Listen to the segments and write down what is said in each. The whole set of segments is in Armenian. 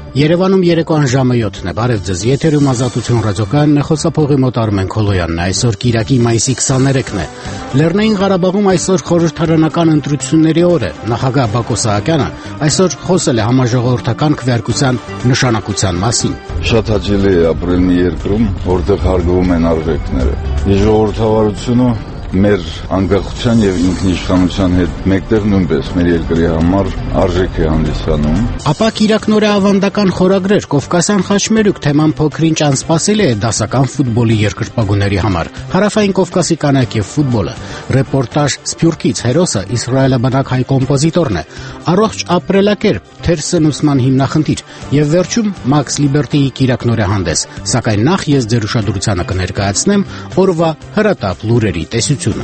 Երևանում երեկոյան ժամը 7-ն է, բարև ձեզ, եթերում Ազատություն ռադիոկայանն է, խոսափողի մոտ Արմեն Քոլոյանն է, այսօր Կիրակի մայիսի 23-ն է։ Լեռնային Ղարաբաղում այսօր խորհրդարանական ընտրությունների օր է, նախագահ Բակո Սահակյանը այսօր խոսել է համաժողովրդական քվեարկության նշանակության մասին։ Շատ հաճելի է ապրել մի երկրում, որտեղ հարգվում են արժեքները։ Ժողովրդավարությունը մեր անկախության եւ ինքնիշխանության հետ մեկտեղ նույնպես մեր երկրի համար արժեք է հանդիսանում։ Ապա Կիրակնորե ավանդական խորագրեր Կովկասյան խաչմերուկ թեման փոքրինչ անսպասելի է դասական ֆուտբոլի երկրպագուների համար։ Հարավային Կովկասի կանայք եւ ֆուտբոլը։ Ռեպորտաժ Սփյուռքից հերոսը իսրայելաբնակ հայ կոմպոզիտորն է։ Առողջ ապրելակերպ, թերսն ուսման հիմնախնդիր եւ վերջում Մաքս Լիբերտիի Կիրակնորե հանդես։ Սակայն նախ ես ձեր ուշադրությանը կներկայացնեմ օրվա հրատապ լուրերի տեսությունը։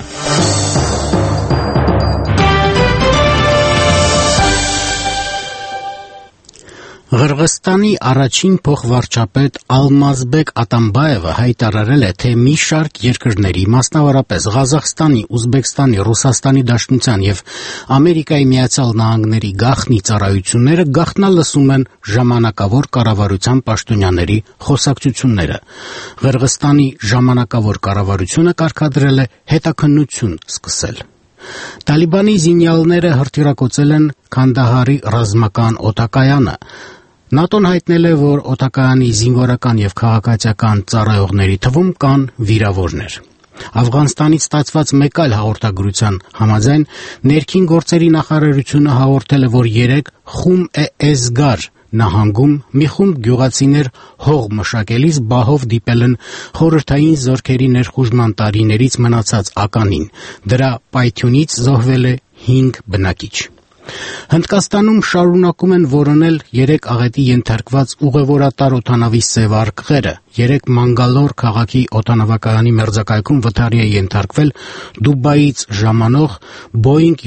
Ղրղստանի առաջին փոխվարչապետ Ալմազբեկ Ատամբաևը հայտարարել է, թե մի շարք երկրների, մասնավորապես Ղազախստանի, Ուզբեկստանի, Ռուսաստանի Դաշնության եւ Ամերիկայի Միացյալ Նահանգների գաղտնի ծառայությունները գաղտնալսում են ժամանակավոր կառավարության պաշտոնյաների խոսակցությունները։ Ղրղստանի ժամանակավոր կառավարությունը կարգադրել է հետաքննություն սկսել։ Տալիբանի զինյալները հրթիռակոծել են Քանդահարի ռազմական օդակայանը։ ՆԱՏՕ-ն հայտնել է, որ օդակայանի զինվորական եւ քաղաքացիական ծառայողների թվում կան վիրավորներ։ Աֆղանստանից ստացված մեկ այլ հաղորդագրության համաձայն ներքին գործերի նախարարությունը հաղորդել է, որ 3 Խում Էզգար նահանգում մի խումբ գյուղացիներ հող մշակելիս բահով դիպել են խորհրդային զորքերի ներխուժման տարիներից մնացած ականին։ Դրա պայթյունից զոհվել է 5 բնակիչ։ Հնդկաստանում շարունակում են որոնել 3 աղետի ենթարկված ուղևորատար օդանավի սև արկղերը։ 3 Մանգալոր քաղաքի օդանավակայանի մերձակայքում վթարի է ենթարկվել Դուբայից ժամանող Boeing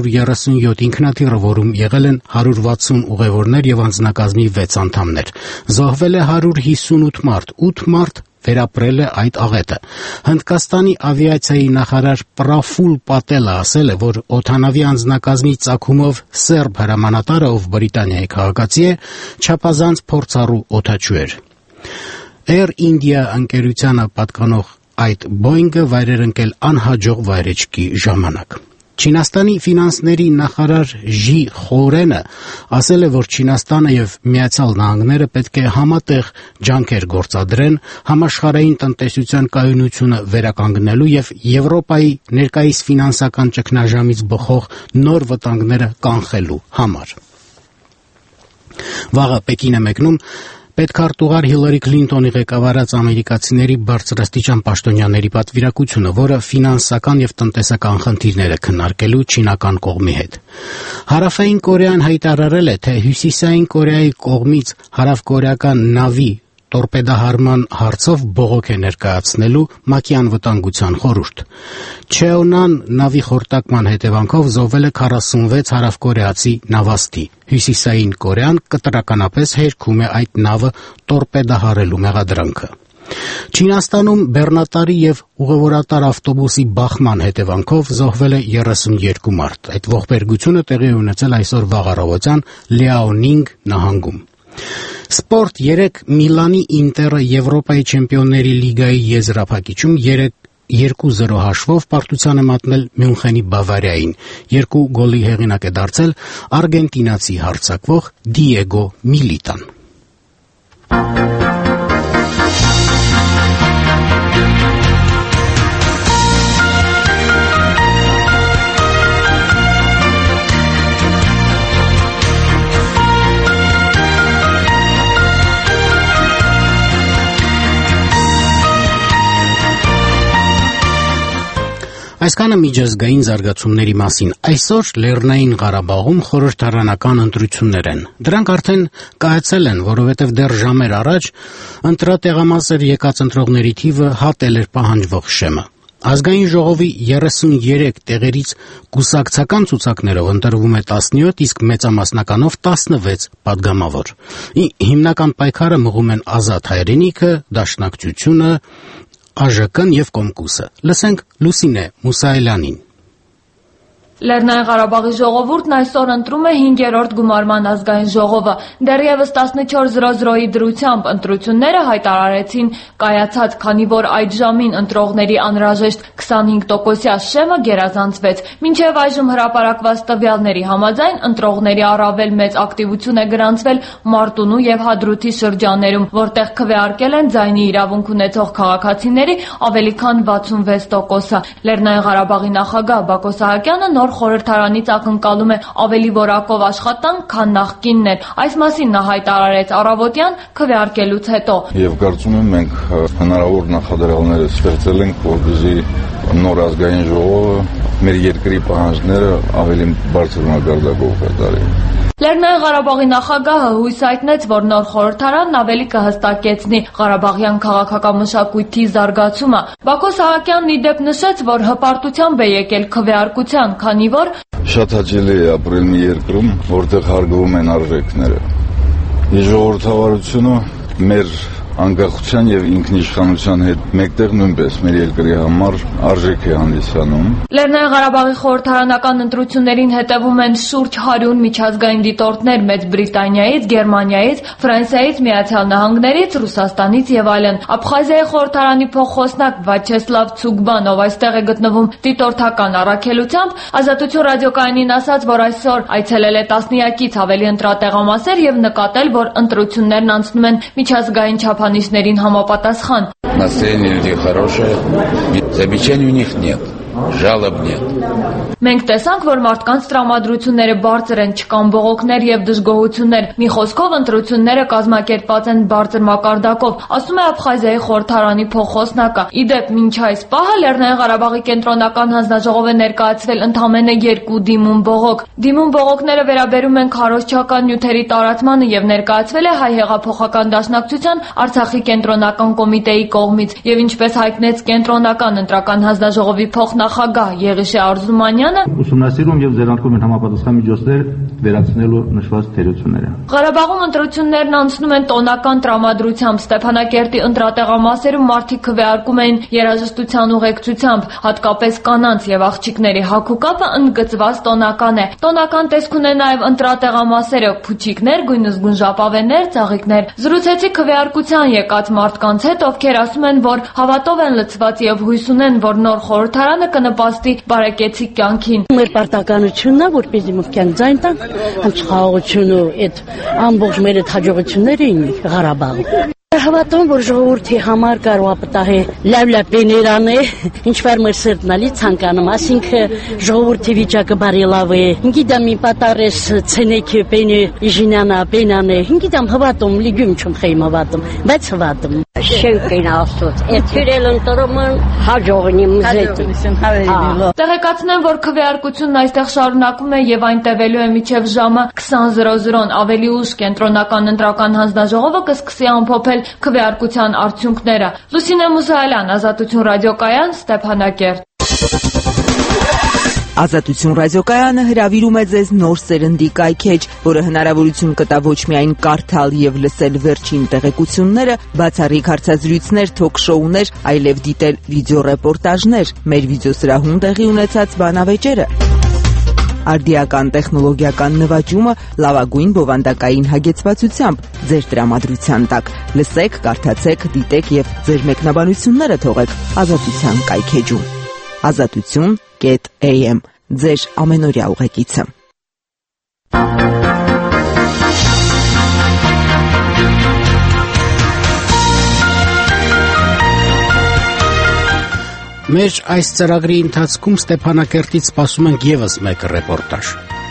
737 ինքնաթիռը, որում եղել են 160 ուղևորներ եւ անձնակազմի 6 անդամներ։ Զոհվել է 158 մարդ, 8 մարդ վերապրել է այդ աղետը։ Հնդկաստանի ավիացիայի նախարար Պրաֆուլ Պատելը ասել է, որ օդանավի անձնակազմի ծագումով սերբ հրամանատարը, ով Բրիտանիայի քաղաքացի է, չափազանց փորձառու օդաչու էր։ Air India ընկերությանը պատկանող այդ Boeing-ը վայրեր ընկել անհաջող վայրեջքի ժամանակ։ Չինաստանի ֆինանսների նախարար Ժի Խորենը ասել է, որ Չինաստանը եւ Միացյալ Նահանգները պետք է համատեղ ջանքեր գործադրեն համաշխարհային տնտեսության կայունությունը վերականգնելու եւ Եվրոպայի ներկայիս ֆինանսական ճգնաժամից բխող նոր վտանգները կանխելու համար։ Վաղը Պեկին է մեկնում պետքարտուղար Հիլարի Քլինտոնի ղեկավարած ամերիկացիների բարձրաստիճան պաշտոնյաների պատվիրակությունը, որը ֆինանսական եւ տնտեսական խնդիրները քննարկելու չինական կողմի հետ։ Հարավային Կորեան հայտարարել է, թե Հյուսիսային Կորեայի կողմից հարավկորեական նավի տորպեդահարման հարցով բողոք է ներկայացնելու ՄԱԿ-ի անվտանգության խորհուրդ։ Չեոնան նավի խորտակման հետևանքով զոհվել է 46 հարավկորեացի նավաստի։ Հյուսիսային Կորեան կտրականապես հերքում է այդ նավը տորպեդահարելու մեղադրանքը։ Չինաստանում բեռնատարի եւ ուղևորատար ավտոբուսի բախման հետևանքով զոհվել է 32 մարդ։ Այդ ողբերգությունը տեղի ունեցել այսօր վաղ առավոտյան Լիաոնինգ նահանգում։ Սպորտ 3 Միլանի Ինտերը Եվրոպայի չեմպիոնների լիգայի եզրափակիչում 2-0 հաշվով պարտության է մատնել Մյունխենի Բավարիային։ 2 գոլի հեղինակ է դարձել արգենտինացի հարձակվող Դիեգո Միլիտան։ Այսքանը միջազգային զարգացումների մասին։ Այսօր Լեռնային Ղարաբաղում խորհրդարանական ընտրություններ են։ Դրանք արդեն կայացել են, որովհետև դեռ ժամեր առաջ ընտրատեղամասեր եկած ընտրողների թիվը հատել էր պահանջվող շեմը։ Ազգային ժողովի 33 տեղերից կուսակցական ցուցակներով ընտրվում է 17, իսկ մեծամասնականով 16 պատգամավոր։ Հիմնական պայքարը մղում են Ազատ հայրենիքը, Դաշնակցությունը, ԱԺԿ-ն եւ Կոմկուսը։ Լսենք Լուսինե Մուսայելյանին։ Լեռնային Ղարաբաղի ժողովուրդն այսօր ընտրում է 5-րդ գումարման ազգային ժողովը։ Դեռևս 14:00-ի դրությամբ ընտրությունները հայտարարեցին կայացած, քանի որ այդ ժամին ընտրողների անհրաժեշտ 25%-յա շեմը գերազանցվեց։ Մինչև այժմ հրապարակված տվյալների համաձայն ընտրողների առավել մեծ ակտիվություն է գրանցվել Մարտունու եւ Հադրութի շրջաններում, որտեղ քվեարկել են ձայնի իրավունք ունեցող քաղաքացիների ավելի քան 66%-ը։ Լեռնային Ղարաբաղի նախագահ Բակո Սահակյանը նոր խորհրդարանից ակնկալում է ավելի որակով աշխատանք, քան նախկինն էր։ Այս մասին նա հայտարարեց առավոտյան քվեարկելուց հետո։ Եվ կարծում եմ մենք հնարավոր նախադրյալները ստեղծել ենք, որպեսզի նոր ազգային ժողովը մեր երկրի պահանջները ավելի բարձր մակարդակով կատարի։ Լեռնային Ղարաբաղի նախագահը հույս հայտնեց, որ նոր խորհրդարանն ավելի կհստակեցնի ղարաբաղյան քաղաքակամշակույթի զարգացումը։ Բակո Սահակյանն ի դեպ նշեց, որ հպարտությամբ է եկել քվեարկության, քանի որ շատ հաճելի է ապրել մի երկրում, որտեղ հարգվում են արժեքները։ Իսկ ժողովրդավարությունը մեր անկախության եւ ինքնիշխանության հետ մեկտեղ նույնպես մեր երկրի համար արժեք է հանդիսանում։ Լեռնային Ղարաբաղի խորհրդարանական ընտրություններին հետևում են շուրջ 100 միջազգային դիտորդներ Մեծ Բրիտանիայից, Գերմանիայից, Ֆրանսիայից, Միացյալ Նահանգներից, Ռուսաստանից եւ այլն։ Աբխազիայի խորհրդարանի փոխխոսնակ Վաչեսլավ Ցուգբան, ով այստեղ է գտնվում դիտորդական առաքելությամբ, Ազատություն ռադիոկայանին ասաց, որ այսօր այցելել է տասնյակից ավելի ընտրատեղամասեր եւ նկատել, որ ընտրություններն անցնում են միջազգային չափանիշներին համապատասխան։ Настроение людей хорошее, замечаний у них нет. Жалоб нет. Մենք տեսանք, որ մարդկանց տրամադրությունները բարձր են, չկան բողոքներ եւ դժգոհություններ։ Մի խոսքով ընտրությունները կազմակերպված են բարձր մակարդակով, ասում է Աբխազիայի խորհրդարանի փոխխոսնակը։ Ի դեպ, մինչ այս պահը Լեռնային Ղարաբաղի կենտրոնական հանձնաժողով է ներկայացվել ընդամենը 2 դիմում-բողոք։ Դիմում-բողոքները վերաբերում են քարոզչական նյութերի տարածմանը եւ ներկայացվել է Հայ հեղափոխական դաշնակցության Արցախի կենտրոնական կոմիտեի կողմից։ Եվ ինչպես հայտնեց կենտրոնական ընտրական հանձնաժողովի փոխնախագահ Եղիշե Արզումանյանը, ուսումնասիրում եւ ձեռնարկում են համապատասխան միջոցներ վերացնելու նշված թերությունները։ Ղարաբաղում ընտրություններն անցնում են տոնական տրամադրությամբ։ Ստեփանակերտի ընտրատեղամասերում մարդիկ քվեարկում էին երաժշտության ուղեկցությամբ, հատկապես կանանց եւ աղջիկների հագուկապը ընդգծված տոնական է։ Տոնական տեսք ունեն նաեւ ընտրատեղամասերը՝ փուչիկներ, գույնզգույն ժապավեններ, ծաղիկներ։ Զրուցեցի քվեարկության եկած մարդկանց հետ, ովքեր ասում են, որ հավատով են լցված եւ հույս ունեն, որ նոր խորհրդարանը կնպաստի բարեկեցիկ կյանքին։ Մեր պարտականությունն է, որպեսզի մենք կյանք ձայն տանք, հենց խաղաղությունը, այդ ամբողջ մեր հաջողությունները են Ղարաբաղում։ Հավատում, որ ժողովրդի համար կարող է պատահել լավ բեներան է, ինչվար մեր սրտնալի ցանկանում, ասինքն ժողովրդի վիճակը բարելավ է։ Գիտեմ, մի պատարես ցենեքի բենի իժինանա բենանը, գիտեմ, հավատում, լիգում չեմ խեմ հավատում, բայց հավատում։ Շենքին աստուց, էթիրել ընտրումն հաջողնի մզետ։ Տեղեկացնեմ, որ քվեարկությունն այստեղ շարունակվում է եւ այն տևելու է մինչեւ ժամը 20:00-ն։ Ավելի ուշ կենտրոնական ընտրական հանձնաժողովը կսկսի ամփոփել քվեարկության արդյունքները։ Լուսինե Մուսայելյան, Ազատություն ռադիոկայան, Ստեփանակերտ։ Ազատություն ռադիոկայանը հրավիրում է ձեզ նոր սերնդի կայքեջ, որը հնարավորություն կտա ոչ միայն կարդալ եւ լսել վերջին տեղեկությունները, բացառիկ հարցազրույցներ, թոք-շոուներ, այլև դիտել վիդեոռեպորտաժներ, մեր վիդեոսրահում տեղի ունեցած բանավեճերը։ Արդիական տեխնոլոգիական նվաճումը լավագույն բովանդակային հագեցվածությամբ ձեր տրամադրության տակ։ Լսեք, կարդացեք, դիտեք եւ ձեր մեկնաբանությունները թողեք Ազատության կայքեջում։ Azatutun.am ձեր ամենօրյա ուղեկիցը։ Մեր այս ծրագրի ընթացքում Ստեփանակերտից սպասում ենք եւս մեկ ռեպորտաժ։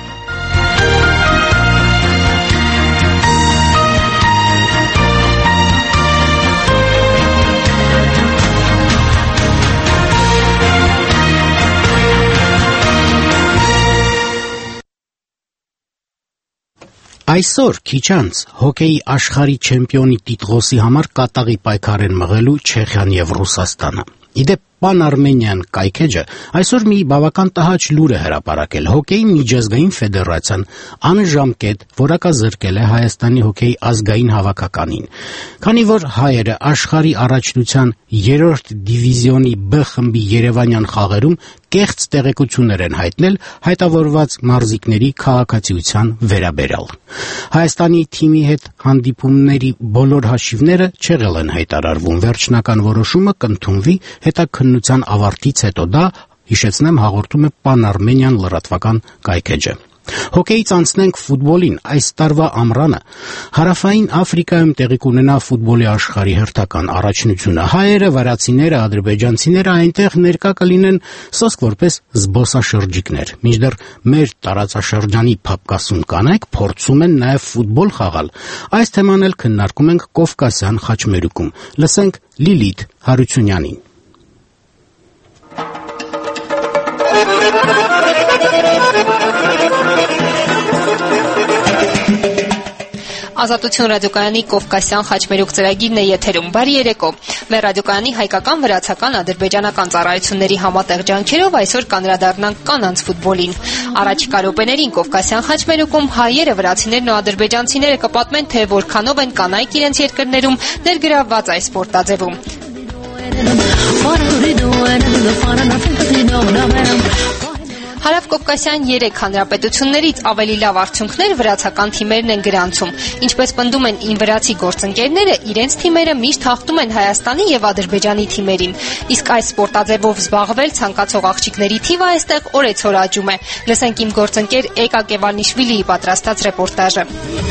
Այսօր քիչ անց հոկեյի աշխարհի չեմպիոնի տիտղոսի համար կատաղի պայքար են մղելու Չեխիան եւ Ռուսաստանը։ Իդեպ Pan-Armenian կայքեջը այսօր մի բավական տհաճ լուր է հրապարակել։ Հոկեյի միջազգային ֆեդերացիան անժամկետ որակազրկել է Հայաստանի հոկեյի ազգային հավաքականին, քանի որ հայերը աշխարհի առաջնության 3-րդ դիվիզիոնի B խմբի երևանյան խաղերում կեղծ տեղեկություններ են հայտնել հայտավորված մարզիկների քաղաքացիության վերաբերյալ։ Հայաստանի թիմի հետ հանդիպումների բոլոր հաշիվները չեղել են հայտարարվում, վերջնական որոշումը կընդունվի հետաքննության ավարտից հետո, դա հիշեցնեմ հաղորդում է Pan-Armenian լրատվական կայքէջը։ Հոկեյից անցնենք ֆուտբոլին։ Այս տարվա ամռանը Հարավային Աֆրիկայում տեղի կունենա ֆուտբոլի աշխարհի հերթական առաջնությունը։ Հայերը, վրացիները, ադրբեջանցիները այնտեղ ներկա կլինեն սոսկ որպես զբոսաշրջիկներ։ Մինչդեռ մեր տարածաշրջանի փապկասուն կանայք փորձում են նաև ֆուտբոլ խաղալ։ Այս թեման էլ քննարկում ենք Կովկասյան խաչմերուկում։ Լսենք Լիլիթ Հարությունյանին։ Ազատություն ռադիոկայանի Կովկասյան խաչմերուկ ծրագիրն է եթերում։ Բարի երեկո։ Մեր ռադիոկայանի հայկական, վրացական, ադրբեջանական ծառայությունների համատեղ ջանքերով այսօր կանդրադառնանք կանանց ֆուտբոլին։ Առաջիկա րոպեներին Կովկասյան խաչմերուկում հայերը, վրացիներն ու ադրբեջանցիները կպատմեն, թե որքանով են կանայք իրենց երկրներում ներգրավված այս սպորտաձևում։ Հարավկովկասյան 3 հանրապետություններից ավելի լավ արդյունքներ վրացական թիմերն են գրանցում։ Ինչպես պնդում են վրացի գործընկերները, իրենց թիմերը միշտ հաղթում են Հայաստանի եւ Ադրբեջանի թիմերին։ Իսկ այս սպորտաձևով զբաղվել ցանկացող աղջիկների թիվը այստեղ օրեցօր աճում է։ Լսենք իմ գործընկեր Էկա Կևանիշվիլիի պատրաստած ռեպորտաժը։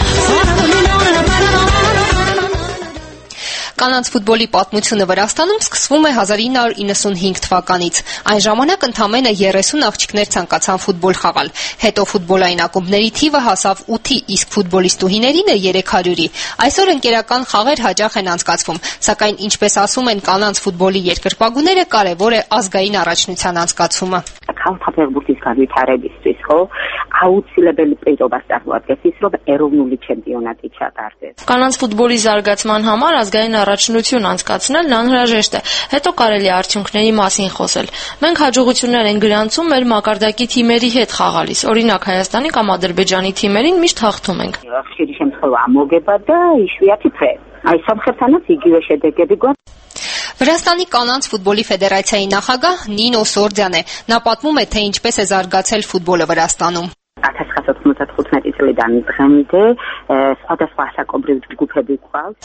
Կանանց ֆուտբոլի պատմությունը Վրաստանում սկսվում է 1995 թվականից։ Այն ժամանակ ընդամենը 30 աղջիկներ ցանկացան ֆուտբոլ խաղալ։ Հետո ֆուտբոլային ակումբների թիվը հասավ 8-ի, իսկ ֆուտբոլիստուհիներինը 300-ի։ Այսօր ընկերական խաղեր հաճախ են անցկացվում, սակայն ինչպես ասում են կանանց ֆուտբոլի երկրպագուները, կարևոր է ազգային առաջնության անցկացումը։ Քաղաքապետարբուրգის განვითარებისთვის, ხო, აუცილებელი პირობა წარმოადგენს ის, რომ ეროვნული ჩემპიონატი ჩატარდეს։ Կանանց ֆուտբոլի զարգացման համար ազգային առաջնություն անցկացնելն անհրաժեշտ է։ Հետո կարելի է արդյունքների մասին խոսել։ Մենք հաջողություններ ենք գրանցում մեր մակարդակի թիմերի հետ խաղալիս։ Օրինակ Հայաստանի կամ Ադրբեջանի թիմերին միշտ հաղթում ենք։ Խիრი შემთხვევა ამოგება და იშვიათი ფრე. Აი სამხრეთთანაც იგივე შედეგები გვაქვს։ Վրաստանի կանանց ֆուտբոլի ֆեդերացիայի նախագահ Նինո Սորդյան է։ Նա պատմում է, թե ինչպես է զարգացել ֆուտբոլը Վրաստանում։ 1995 წლიდან დღემდე სხვადასხვა ასაკობრივ ჯგუფები გვყავს։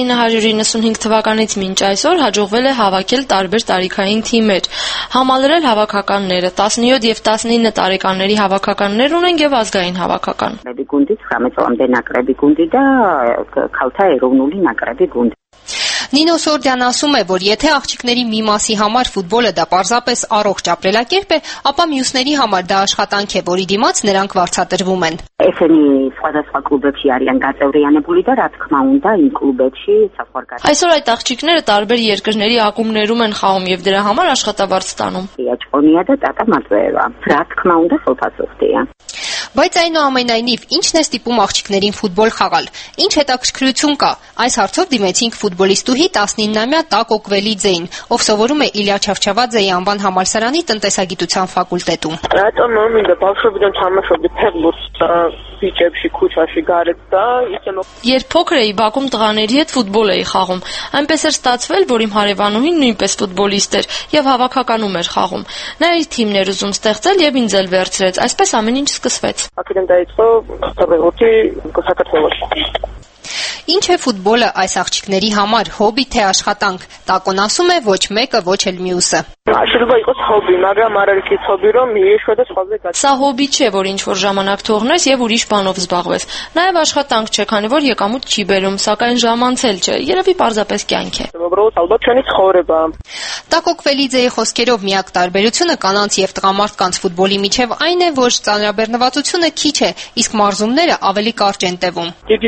1995 թվականից մինչ այսօր հաջողվել է հավաքել տարբեր տարիքային թիմեր, համալրել հավաքականները, 17 եւ 19 տարեկանների հավաքականներ ունեն եւ ազգային հավաքական։ Գունդի 19 წლამდე նაკრები գունդի და ქალთა ეროვნული նაკრები գունդի։ Նինո Սորդյան ասում է, որ եթե աղջիկների մի մասի համար ֆուտբոլը դա պարզապես առողջ ապրելակերպ է, ապա մյուսների համար դա աշխատանք է, որի դիմաց նրանք վարձատրվում են։ Ესენი სხვადასხვა კლუბებში არიან გაწევრიანებული და რა თქმა უნდა იმ კლუბებში საფრანგეთის Այսօր այդ աղջիկները տարբեր երկրների ակումբներում են խաղում եւ դրա համար աշխատավարձ ստանում։ Ճոնիա და տատա Մատվեևա։ Რა թქმა უნდა սոփացողտია։ Բայց այնուամենայնիվ, ինչն է ստիպում աղջիկներին ֆուտբոլ խաղալ։ Ինչ հետաքրքրություն կա։ Այս հարցով դիմեցինք ֆուտբոլիստուհի 19-ամյա Տակո Կվելիձեին, ով սովորում է Իլյա Չավչավաձեի անվան համալսարանի տնտեսագիտության ֆակուլտետում։ Რატომ მინდა ბავშვობიდან თამაშობდი ფეხბურთს բիճებში, քուչაში გარეთ და ისე Երբ փոքր էի, Բաքում տղաների հետ ֆուտբոլ էի խաղում։ Այնպես էր ստացվել, որ իմ հարևանուհին նույնպես ֆուտբոլիստ էր եւ հավաքականում էր խաղում։ Նա իր թիմն էր ուզում ստեղծել եւ ինձ էլ վերցրեց։ Այսպես ամեն ինչ սկսվեց։ Აქედან დაიწყო ფეხბურთი საქართველოში։ Ինչ է ֆուտբոլը այս աղջիկների համար, հոբի թե աշխատանք։ Տակոն ասում է, ոչ մեկը, ոչ էլ մյուսը։ Შეიძლება იყოს հոբի, მაგრამ არ არის ის հոբի, რომ իշխե სხვაზე գա։ Սա հոբի չէ, որ ինչ որ ժամանակ թողնես եւ ուրիշ բանով զբաղվես։ Նաեւ աշխատանք չէ, քանի որ եկամուտ չի բերում, սակայն ժամանցել չէ։ Երևի պարզապես կյանք է։ Ուბრալოდ ալբათ չանի ცხოვრება։ Տակո Կվելիձեի խոսքերով միակ տարբերությունը կանանց եւ տղամարդկանց ֆուտբոլի միջև այն է, որ ծանրաբեռնվածությունը քիչ է, իսկ մարզումները ավելի կարճ են տևում։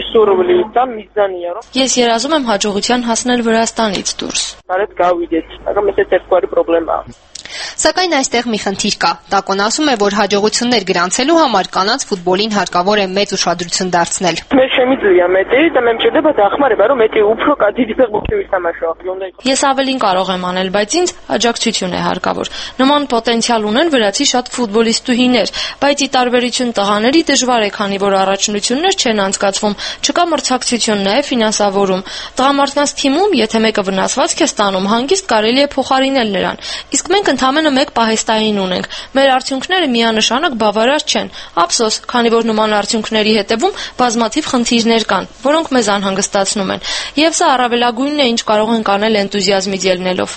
Ես երազում եմ հաջողության հասնել Վրաստանից դուրս։ Բարդ գավիդեց, ակամ ես երկու պրոբլեմա։ Սակայն այստեղ մի խնդիր կա։ Տակոն ասում է, որ հաջողություններ գրանցելու համար կանանց ֆուտբոլին հարկավոր է մեծ ուշադրություն դարձնել։ Մեր შემიძლია მეტი და მე მჭირდება დახმარება, რომ მეტი უფრო დიდი ფეხბურთი ვისამაშო։ Ես ավելին կարող եմ անել, բայց ինձ աջակցություն է հարկավոր։ Նման պոտենցիալ ունեն վրացի շատ ֆուտբոլիստուհիներ, բայց ի տարբերություն տղաների դժվար է, քանի որ առաջնություններ չեն անցկացվում, չկա մրցակցություն, նաև ֆինանսավորում։ Տղամարդկանց թիմում, եթե մեկը վնասվածք է ստանում, հանգիստ կարելի է փոխարինել նրան։ Իսկ մենք Ընդամենը մեկ պահեստային ունենք։ Մեր արդյունքները միանշանակ բավարար չեն։ Ափսոս, քանի որ նման արդյունքների հետևում բազմաթիվ խնդիրներ կան, որոնք մեզ անհանգստացնում են։ Եվ սա առավելագույնն է, ինչ կարող ենք անել էնտուզիազմից ելնելով։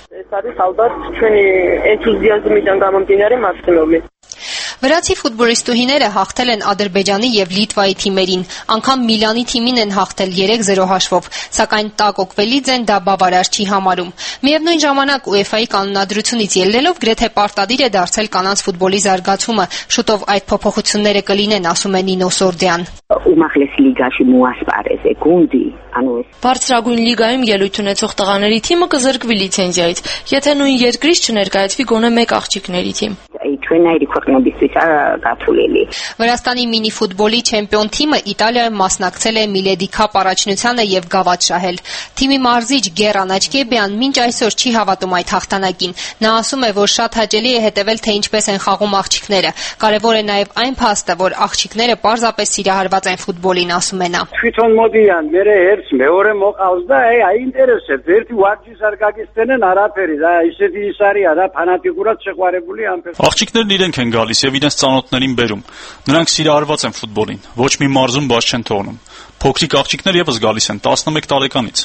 Վրացի ֆուտբոլիստուհիները հաղթել են Ադրբեջանի եւ Լիտվայի թիմերին, անգամ Միլանի թիմին են հաղթել 3-0 հաշվով, սակայն Տակո Կվելիձեն դա բավարար չի համարում։ Միևնույն ժամանակ UEFA-ի կանոնադրությունից ելնելով գրեթե պարտադիր է դարձել կանանց ֆուտբոլի զարգացումը, շուտով այդ փոփոխությունները կլինեն, ասում է Նինո Սորդյան։ Բարձրագույն լիգայում ելույթ ունեցող տղաների թիմը կզրկվի լիցենզիայից, եթե նույն երկրից չներկայացվի գոնե մեկ աղջիկների թիմ։ Վրաստանի մինի ֆուտբոլի չեմպիոն թիմը Իտալիայում մասնակցել է Միլեդի Քափ առաջնությանը եւ գավաթ շահել։ Թիմի մարզիչ Գերան Աչկեբյան մինչ այսօր չի հավատում այդ հաղթանակին։ Նա ասում է, որ շատ հաճելի է հետևել, թե ինչպես են խաղում աղջիկները։ Կարևոր է նաեւ այն փաստը, որ աղջիկները պարզապես սիրահարված են ֆուտբոլին, ասում է նա։ Աղջիկներն իրենք են գալիս եւ իրենց ծանոթներին բերում։ Նրանք սիրահարված են ֆուտբոլին, ոչ մի մարզում բաց չեն թողնում։ Փոքրիկ աղջիկներ եւս գալիս են 11 տարեկանից։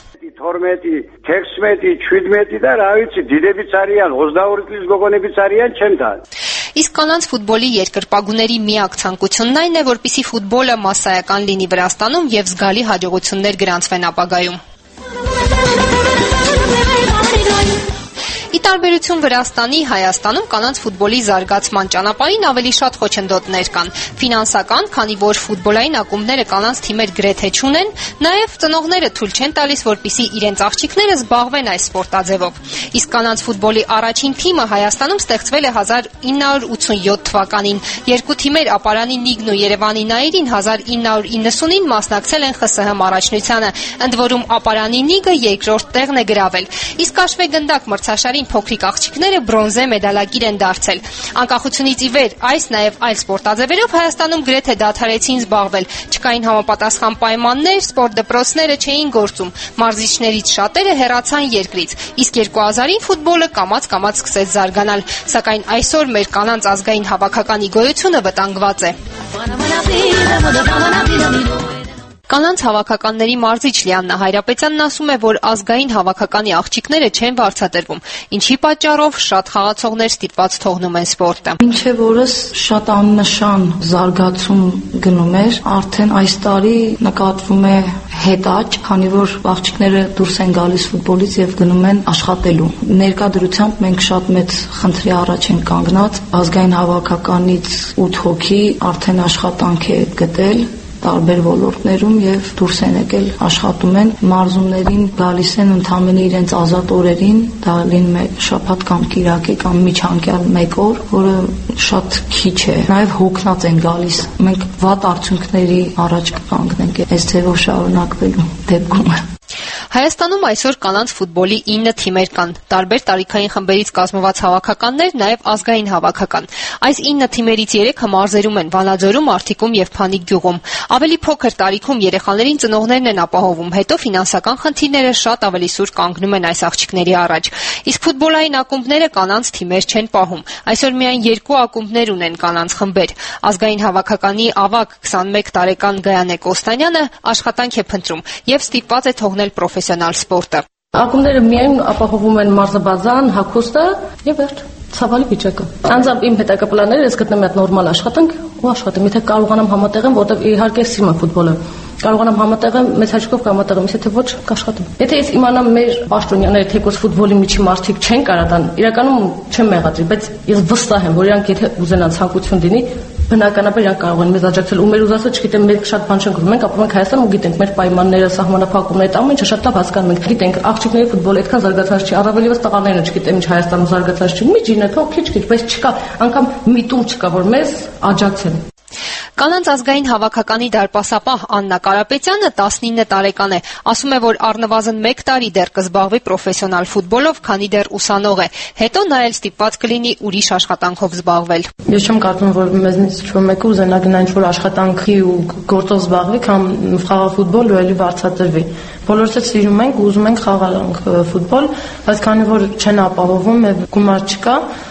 Իսկ կանանց ֆուտբոլի երկրպագուների միակ ցանկությունն այն է, որպեսզի ֆուտբոլը մասսայական լինի Վրաստանում եւ զգալի հաջողություններ գրանցվեն ապագայում։ Ի տարբերություն Վրաստանի, Հայաստանում կանանց ֆուտբոլի զարգացման ճանապարհին ավելի շատ խոչընդոտներ կան։ Ֆինանսական, քանի որ ֆուտբոլային ակումբները կանանց թիմեր գրեթե չունեն, նաև ծնողները թույլ չեն տալիս, որպեսզի իրենց աղջիկները զբաղվեն այս սպորտաձևով։ Իսկ կանանց ֆուտբոլի առաջին թիմը Հայաստանում ստեղծվել է 1987 թվականին։ Երկու թիմեր Ապարանի Նիգն ու Երևանի Նայիրին 1990-ին մասնակցել են ԽՍՀՄ առաջնությանը, ընդ որում Ապարանի Նիգը երկրորդ տեղն է գրավել։ Իսկ Աշվեգնդակ մրցաշարի փոքրիկ աղջիկները բրոնզե մեդալակիր են դարձել։ Անկախությունից ի վեր այս նաև այլ սպորտաձևերով Հայաստանում գրեթե դադարեցին զբաղվել։ Չկային համապատասխան պայմաններ, սպորտ դպրոցները չէին գործում։ Մարզիչներից շատերը հեռացան երկրից։ Իսկ 2000-ին ֆուտբոլը կամաց-կամաց սկսեց զարգանալ, սակայն այսօր մեր կանանց ազգային հավաքականի գոյությունը վտանգված է։ Կանանց հավաքականների մարզիչ Լիաննա Հայրապետյանն ասում է, որ ազգային հավաքականի աղջիկները չեն վարձատրվում, ինչի պատճառով շատ խաղացողներ ստիպված թողնում են սպորտը։ Մինչև օրս շատ աննշան զարգացում գնում էր, արդեն այս տարի նկատվում է հետաճ, քանի որ աղջիկները դուրս են գալիս ֆուտբոլից եւ գնում են աշխատելու։ Ներկա դրությամբ մենք շատ մեծ խնդրի առաջ ենք կանգնած, ազգային հավաքականից 8 հոգի արդեն աշխատանք է գտել տարբեր ոլորտներում եւ դուրս են եկել աշխատում են մարզումներին գալիս են ընդամենը իրենց ազատ օրերին, դա լինում է շաբաթ կամ կիրակի կամ միջանկյալ 1 օր, որը շատ քիչ է։ Նաեւ հոգնած են գալիս։ Մենք վատ արդյունքների առաջ կկանգնենք այս ձևով շարունակվելու դեպքում։ Հայաստանում այսօր կանանց ֆուտբոլի 9 թիմեր կան, տարբեր տարիքային խմբերից կազմված հավաքականներ, նաև ազգային հավաքական։ Այս 9 թիմերից 3-ը մարզերում են՝ Վանաձորում, Արտիկում եւ Փանիկ գյուղում։ Ավելի փոքր տարիքում երեխաներին ծնողներն են ապահովում, հետո ֆինանսական խնդիրները շատ ավելի սուր կանգնում են այս աղջիկների առաջ։ Իսկ ֆուտբոլային ակումբները կանանց թիմեր չեն պահում։ Այսօր միայն 2 ակումբներ ունեն կանանց խմբեր։ Ազգային հավաքականի ավագ 21 տարեկան Գայանե Կոստանյանը աշխատանք է փնտրում եւ ստիպված է թողնել պրոֆեսիոնալ սպորտը։ Ակումբները միայն ապահովում են մարզաբազան, հագուստը եւ վերջ։ Ցավալի վիճակը։ Անձամբ իմ հետագա ես գտնեմ այդ նորմալ աշխատանք ու աշխատեմ, եթե կարողանամ համատեղեմ, որտեղ իհարկե սիրում եմ ֆուտբոլը։ Կարողանամ համատեղեմ, մեծ հաճույքով կհամատեղեմ, եթե ոչ կաշխատեմ։ Եթե ես իմանամ մեր պաշտոնյաները թեկոս ֆուտբոլի միջի մարդիկ չեն կարող տան, իրականում չեմ մեղադրի, բայց ես վստահ եմ, որ իրանք եթե ուզենան ցանկություն դինի, բնականաբար իրանք կարող են մեզ աջակցել ու մեր ուզածը չգիտեմ, մենք շատ բան չենք գրում, մենք ապրում ենք Հայաստանում ու գիտենք մեր պայմանները, սահմանափակումները, այդ ամեն ինչը շատ լավ հասկանում ենք։ Գիտենք, աղջիկների ֆուտբոլը այդքան զարգացած չի, առավել եւս տղաներն չգիտեմ ինչ Հայաստանում զարգացած չի, միջին է, թող քիչ-քիչ, բայց չկա, անգամ միտում չկա, որ մեզ աջակցեն։ Կանանց ազգային հավաքականի դարպասապահ Աննա Կարապետյանը 19 տարեկան է, ասում է, որ առնվազն 1 տարի դեռ կզբաղվի պրոֆեսիոնալ ֆուտբոլով, քանի դեռ ուսանող է, հետո նա էլ ստիպված կլինի ուրիշ աշխատանքով զբաղվել։ Ես չեմ կարծում, որ մեզնից ինչ-որ մեկը ուզենա գնա ինչ-որ աշխատանքի ու գործով զբաղվի, կամ խաղալ ֆուտբոլ ու էլի վարձատրվի։ Բոլորս էլ սիրում ենք ու ուզում ենք խաղալ ֆուտբոլ, բայց քանի որ չեն ապահովում եւ գումար չկա,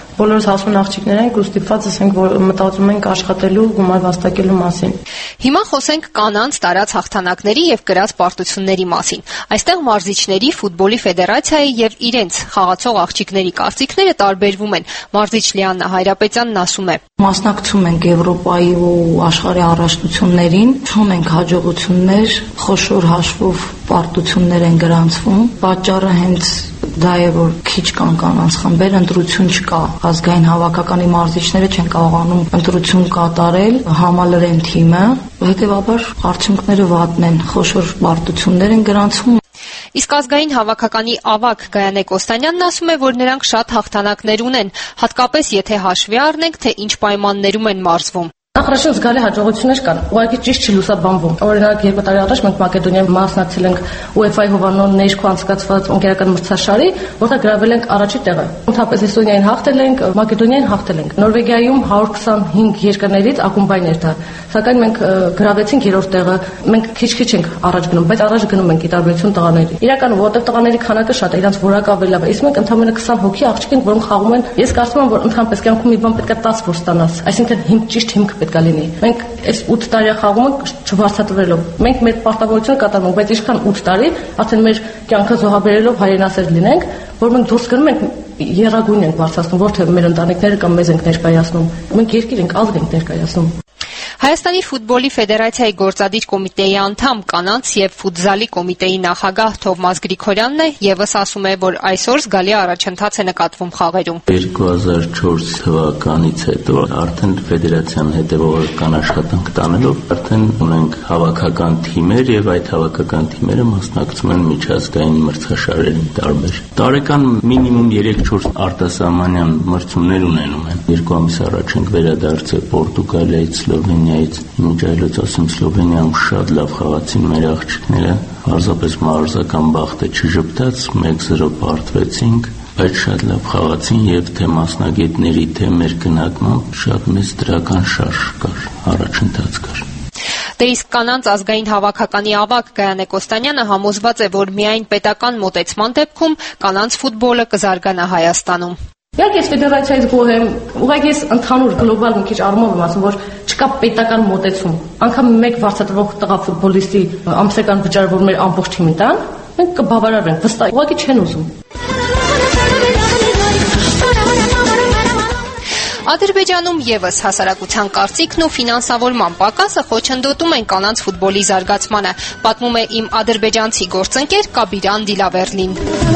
Բոլորս հասուն աղջիկներ ենք ու ստիպված ենք, որ մտածում ենք աշխատելու, գումար վաստակելու մասին։ Հիմա խոսենք կանանց տարած հաղթանակների եւ կրած պարտությունների մասին։ Այստեղ մարզիչների, ֆուտբոլի ֆեդերացիայի եւ իրենց խաղացող աղջիկների կարծիքները տարբերվում են։ Մարզիչ Լիաննա Հայրապետյանն ասում է. Մասնակցում ենք Եվրոպայի ու աշխարհի առաջնություններին, ունենք հաջողություններ, խոշոր հաշվով պարտություններ են գրանցվում։ Պատճառը հենց դա է, որ քիչ կան կանանց խմբեր, ընտրություն չկա։ Ազգային հավաքականի մարզիչները չեն կարողանում ընտրություն կատարել, համալրեն թիմը, հետևաբար արդյունքները վատն են, խոշոր պարտություններ են գրանցվում։ Իսկ ազգային հավաքականի ավագ Գայանե Կոստանյանն ասում է, որ նրանք շատ հաղթանակներ ունեն, հատկապես եթե հաշվի առնենք, թե ինչ պայմաններում են մարզվում։ Նախարարին զգալի հաջողություններ կան։ Ուղղակի ճիշտ չի լուսաբանվում։ Օրինակ 2 տարի առաջ մենք Մակեդոնիայում մասնակցել ենք UEFA-ի հովանոց ներքո անցկացված ընկերական մրցաշարի, որտեղ գրավել ենք առաջի տեղը։ Ընդհանրապես Էստոնիային հաղթել ենք, Մակեդոնիային հաղթել ենք։ Նորվեգիայում 125 երկրներից ակումբային էր դա։ Սակայն մենք գրավեցինք 3-րդ տեղը։ Մենք քիչ-քիչ ենք առաջ գնում, բայց առաջ գնում ենք ի տարբերություն տղաների։ Իրականում որտեղ տղաների քանակը շատ է, իրանց որակը ավելի լավ է։ Իսկ մենք ընդամենը 20 հոգի աղջիկ ենք, որոնք խաղում են։ Ես կարծում եմ, որ ընդհանրապես կյանքում մի բան պետք է 10 որ ստանաս։ Այսինքն ճիշտ հիմք պետք է լինի։ Մենք այս 8 տարի խաղում ենք չվարձատրվելով։ Մենք մեր պարտավորությունը կատարում ենք, բայց ինչքան 8 տարի արդեն մեր կյանքը զոհաբերելով հայրենասեր լինենք, որ մենք դուրս գնում ենք երագույն ենք բարձրացնում, ոչ թե մեր ընտանիքները կամ մեզ ենք ներկայացնում։ Մենք երկիր ենք, ազգ ենք ներկայացնում։ Հայաստանի ֆուտբոլի ֆեդերացիայի գործադիր կոմիտեի անդամ, կանանց եւ ֆուտզալի կոմիտեի նախագահ Թովմաս Գրիգորյանն է եւս ասում է, որ այսօր զգալի առաջընթաց է նկատվում խաղերում։ 2004 թվականից հետո արդեն ֆեդերացիան հետևողական աշխատանք տանելով արդեն ունենք հավաքական թիմեր եւ այդ հավաքական թիմերը մասնակցում են միջազգային մրցաշարերին տարբեր։ Տարեկան մինիմում 3-4 արտասահմանյան մրցումներ ունենում են։ 2 ամիս առաջ ենք վերադարձել Պորտուգալիայից, Սլովենիայից, ինչ այլոց ասեմ, Սլովենիայում շատ լավ խաղացին մեր աղջիկները, պարզապես մարզական բախտը չժպտաց, 1-0 պարտվեցինք, բայց շատ լավ խաղացին եւ թե մասնագետների, թե մեր գնահատմամբ շատ մեծ դրական շարժ կար, առաջընթաց կար։ Դե իսկ կանանց ազգային հավաքականի ավագ Գայանե Կոստանյանը համոզված է, որ միայն պետական մոտեցման դեպքում կանանց ֆուտբոլը կզարգանա Հայաստանում։ Ես ֆեդերացիայից գոհ եմ, ուղղակի ես ընդհանուր գլոբալ մի քիչ առումով եմ ասում, որ չկա պետական մոտեցում։ Անկամ մեկ վարձատրվող տղա ֆուտբոլիստի ամսական վճարը, որ մեր ամբողջ թիմին տան, մենք կբավարարենք, վստահ, ուղղակի չեն ուզում։ Ադրբեջանում եւս հասարակության կարծիքն ու ֆինանսավորման պակասը խոչընդոտում են կանանց ֆուտբոլի զարգացմանը, պատմում է իմ ադրբեջանցի գործընկեր Կաբիրան Դիլավերլին։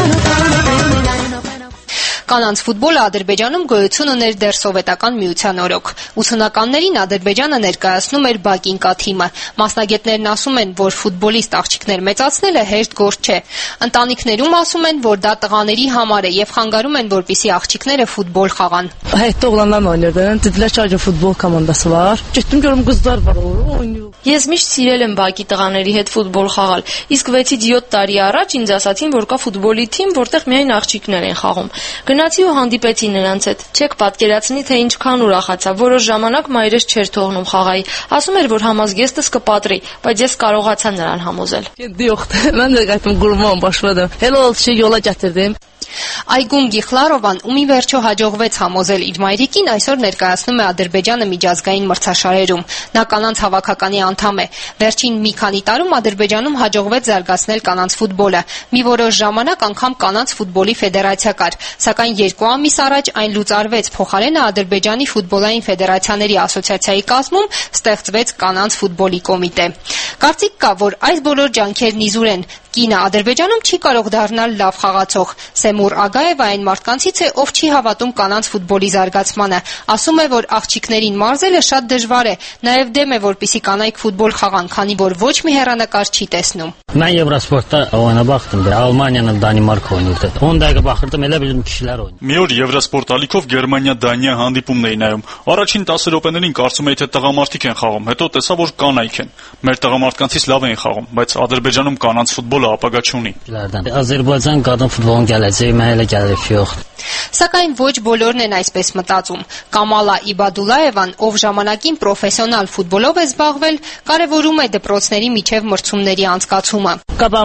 Կանանց ֆուտբոլը Ադրբեջանում գոյություն ուներ դեռ սովետական միության օրոք։ 80-ականներին Ադրբեջանը ներկայացնում էր Բակինկա թիմը։ Մասնագետներն ասում են, որ ֆուտբոլիստ աղջիկներ մեծացնելը հեշտ գործ չէ։ Ընտանիքներում ասում են, որ դա տղաների համար է եւ խանգարում են, որպեսզի աղջիկները ֆուտբol խաղան։ Հետո oğlanlar oynardı. Dediler sadece futbol komandası var. Gittim gördüm kızlar var oynuyor. Ես միշտ սիրել եմ Բակի տղաների հետ ֆուտբոլ խաղալ։ Իսկ 6-7 տարի առաջ ինձ ասացին, որ կա ֆուտբոլի թիմ, որտեղ միայն աղջիկներ են խաղում։ Գնացի ու հանդիպեցի նրանց հետ։ Չեք պատկերացնի, թե ինչքան ուրախացա։ Որոշ ժամանակ մայրս չէր թողնում խաղայի։ Ասում էր, որ համազգեստս կպատրի, բայց ես կարողացա նրան համոզել։ Mən də qayıtdım qurban başladım. Elə oldu ki, yola gətirdim. Այգուն Գիխլարովան, ում ի վերջո հաջողվեց համոզել իր մայրիկին, այսօր ներկայացնում է Ադրբեջանը միջազգային մրցաշարերում։ Նա կանանց հավաքականի անդամ է։ Վերջին մի քանի տարում Ադրբեջանում հաջողվեց զարգացնել կանանց ֆուտբոլը։ Մի որոշ ժամանակ անգամ կանանց ֆուտբոլի ֆեդերացիա կար, սակայն 2 ամիս առաջ այն լուծարվեց, փոխարենը Ադրբեջանի ֆուտբոլային ֆեդերացիաների ասոցիացիայի կազմում ստեղծվեց կանանց ֆուտբոլի կոմիտե։ Կարծիք կա, որ այս բոլոր ջանքերն իզուր են։ Կինը Ադրբեջանում չի կարող դառնալ լավ խաղացող։ Սեմուր Ագաևը այն մարդկանցից է, ով չի հավատում կանանց ֆուտբոլի զարգացմանը։ Ասում է, որ աղջիկներին մարզելը շատ դժվար է։ Նաև դեմ է, որպեսզի կանայք ֆուտբol խաղան, քանի որ ոչ մի հեռանկար չի տեսնում։ Mən Եվրոսպորտda oyuna baxdım. Almaniyanın Danimarka oynayırdı. 10 dəqiqə baxırdım, elə bizim kişilər oynayır. Մի օր Եվրոսպորտ ալիքով Գերմանիա-Դանիա հանդիպումն էի նայում։ Առաջին 10 րոպեներին կարծում էի, թե տղամարդիկ են խաղում, հետո տեսա, որ կանայք են։ Մեր տղամարդկանցից լավ էին խաղում, բայց Ադրբեջանում կանանց ֆուտբոլը ֆուտբոլը ապագա չունի։ Azərbaycan qadın futbolunun gələcəyi mənə elə gəlir ki, yox. Սակայն ոչ բոլորն են այսպես մտածում։ Կամալա Իբադուլաևան, ով ժամանակին պրոֆեսիոնալ ֆուտբոլով է զբաղվել, կարևորում է դպրոցների միջև մրցումների անցկացումը։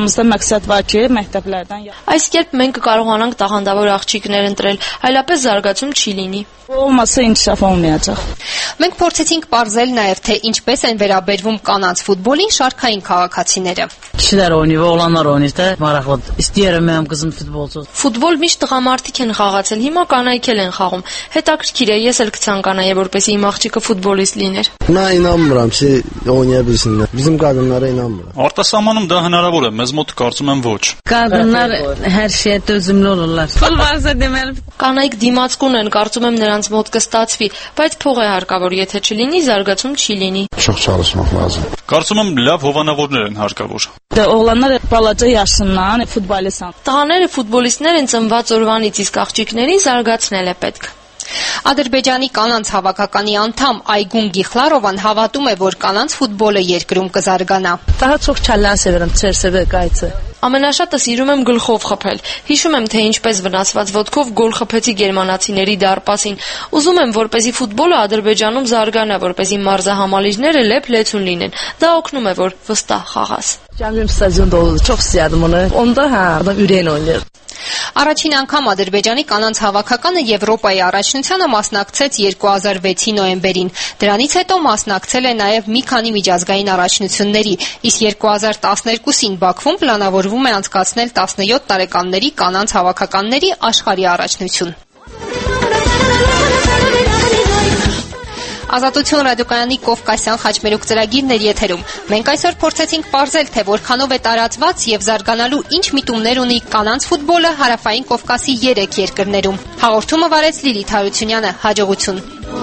Այս կերպ մենք կկարողանանք տաղանդավոր աղջիկներ ընտրել, այլապես զարգացում չի լինի։ Մենք փորձեցինք պարզել նաև, թե ինչպես են վերաբերվում կանանց ֆուտբոլին շարքային քաղաքացիները։ Ֆուտբոլ միշտ տղամարդիկ են խաղացել, հիմա կանայք են խաղում։ Հետաքրքիր է, ես էլ կցանկանայի, որպեսզի իմ աղջիկը ֆուտբոլիստ լիներ։ Արտասահմանում դա հնարավոր է, մեզ մոտ կարծում եմ ոչ։ Կանայք դիմացկուն են, կարծում եմ նրանց մոտ կստացվի, բայց փող է հարկավոր, եթե չլինի, զարգացում չի լինի։ Կարծում եմ լավ հովանավորներ են հարկավոր։ Տղաները ֆուտբոլիստներ են ծնված օրվանից, իսկ աղջիկներին զարգացնել է պետք։ Ադրբեջանի կանանց հավաքականի անդամ Այգուն Գիխլարովան հավատում է, որ կանանց ֆուտբոլը երկրում կզարգանա։ Ամենաշատը սիրում եմ գլխով խփել։ Հիշում եմ, թե ինչպես վնասված ոտքով գոլ խփեցի գերմանացիների դարպասին։ Ուզում եմ, որպեսզի ֆուտբոլը Ադրբեջանում զարգանա, որպեսզի մարզահամալիրները լեփ-լեցուն լինեն։ Դա օգնում է, որ վստահ խաղաս։ Առաջին անգամ Ադրբեջանի կանանց հավաքականը Եվրոպայի առաջնությանը մասնակցեց 2006-ի նոյեմբերին։ Դրանից հետո մասնակցել է նաև մի քանի միջազգային առաջնությունների, իսկ 2012-ին Բաքվում պլանավորվում է անցկացնել 17 տարեկանների կանանց հավաքականների աշխարհի առաջնություն։ Ազատություն ռադիոկայանի Կովկասյան խաչմերուկ ծրագիրն էր եթերում։ Մենք այսօր փորձեցինք պարզել, թե որքանով է տարածված եւ զարգանալու ինչ միտումներ ունի կանանց ֆուտբոլը Հարավային Կովկասի 3 երկրներում։ Հաղորդումը վարեց Լիլիթ Հարությունյանը։ Հաջողություն։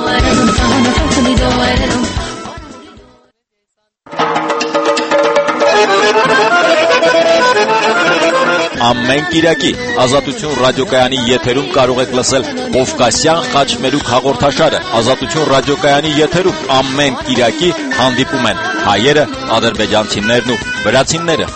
Ամեն կիրակի Ազատություն ռադիոկայանի եթերում կարող եք լսել Կովկասյան խաչմերուկ հաղորդաշարը։ Ազատություն ռադիոկայանի եթերում ամեն կիրակի հանդիպում են հայերը, ադրբեջանցիներն ու վրացիները։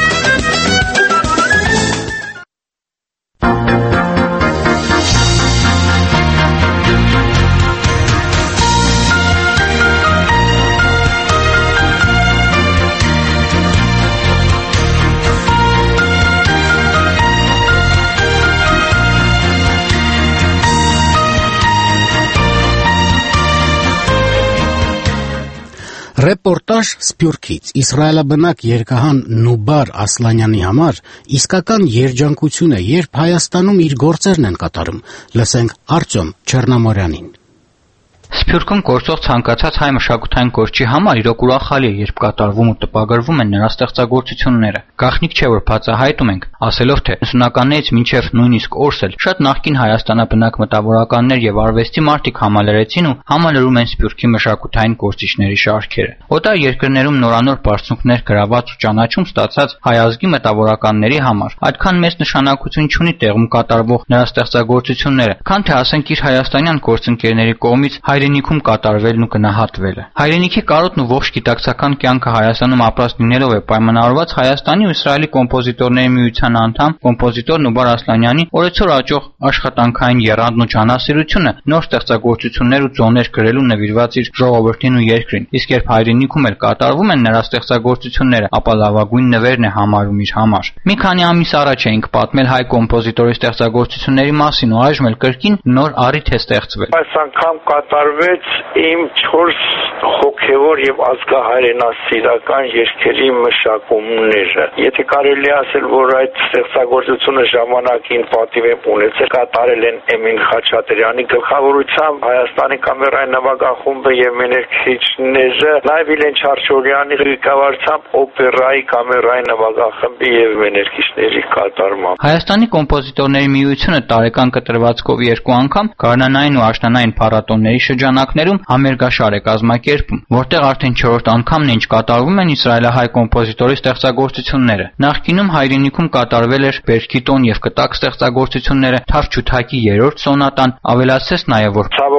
Ռեպորտաժ Սփյուռքից իսրայելաբնակ երգահան Նուբար Ասլանյանի համար իսկական երջանկություն է, երբ Հայաստանում իր գործերն են կատարում։ Լսենք Արտյոմ Չեռնամորյանին։ Սփյուռքում գործող ցանկացած հայ մշակութային գործի համար իրոք ուրախալի է, երբ կատարվում ու տպագրվում են նրա ստեղծագործությունները։ Գաղտնիք չէ, որ բացահայտում ենք, ասելով թե 90-ականներից մինչև նույնիսկ օրս էլ շատ նախկին Հայաստանաբնակ մտավորականներ եւ արվեստի մարդիկ համալրեցին ու համալրում են Սփյուռքի մշակութային գործիչների շարքերը։ Օտար երկրներում նորանոր բարձունքներ գրաված ու ճանաչում ստացած հայ ազգի մտավորականների համար այդքան մեծ նշանակություն չունի տեղում կատարվող նրա ստեղծագործությունները, քան թե ասենք իր հայաստանյան գործընկերների կողմից հայրենիքում կատարվելն ու գնահատվելը։ Հայրենիքի կարոտն ու ողջ գիտակցական կյանքը Հայաստանում ապրած լինելով է պայմանավորված Հայաստանի ու Իսրայելի կոմպոզիտորների միության անդամ կոմպոզիտոր Նուբար Ասլանյանի օրեցօր աճող աշխատանքային եռանդն ու ջանասիրությունը նոր ստեղծագործություններ ու ձոներ գրելու նվիրված իր ժողովրդին ու երկրին։ Իսկ երբ հայրենիքում էլ կատարվում են նրա ստեղծագործությունները, ապա լավագույն նվերն է համարում իր համար։ Մի քանի ամիս առաջ էինք պատմել հայ կոմպոզիտորի ստեղծագործությունների մասին ու այժմ էլ կրկին նոր առիթ է ստեղծվել։ Այս անգամ կատարվեց իմ 4 հոգևոր եւ ազգահայրենասիրական երգերի մշակումները։ Եթե կարելի ասել, որ այդ ստեղծագործությունը ժամանակին պատիվ է ունեցել, կատարել են Էմին Խաչատրյանի գլխավորությամբ Հայաստանի կամերային նվագախումբը եւ մեներքիչները, նաեւ Իլեն Չարչորյանի ղեկավարությամբ օպերայի կամերային նվագախմբի եւ մեներքիչների կատարմամբ։ Հայաստանի կոմպոզիտորների միությունը տարեկան կտրվածքով 2 անգամ գարնանային ու աշնանային փառատոնների շրջանակներում համերգաշար է կազմակերպում, որտեղ արդեն 4-րդ անգամն է ինչ կատարվում են իսրայելահայ կոմպոզիտորի ստեղծագործությունները։ Նախկինում հայրենիքում կատարվել էր Բերքի տոն եւ կտակ ստեղծագործությունները, Թավչութակի 3-րդ սոնատան, ավելացրեց նաեւ որ ցավոք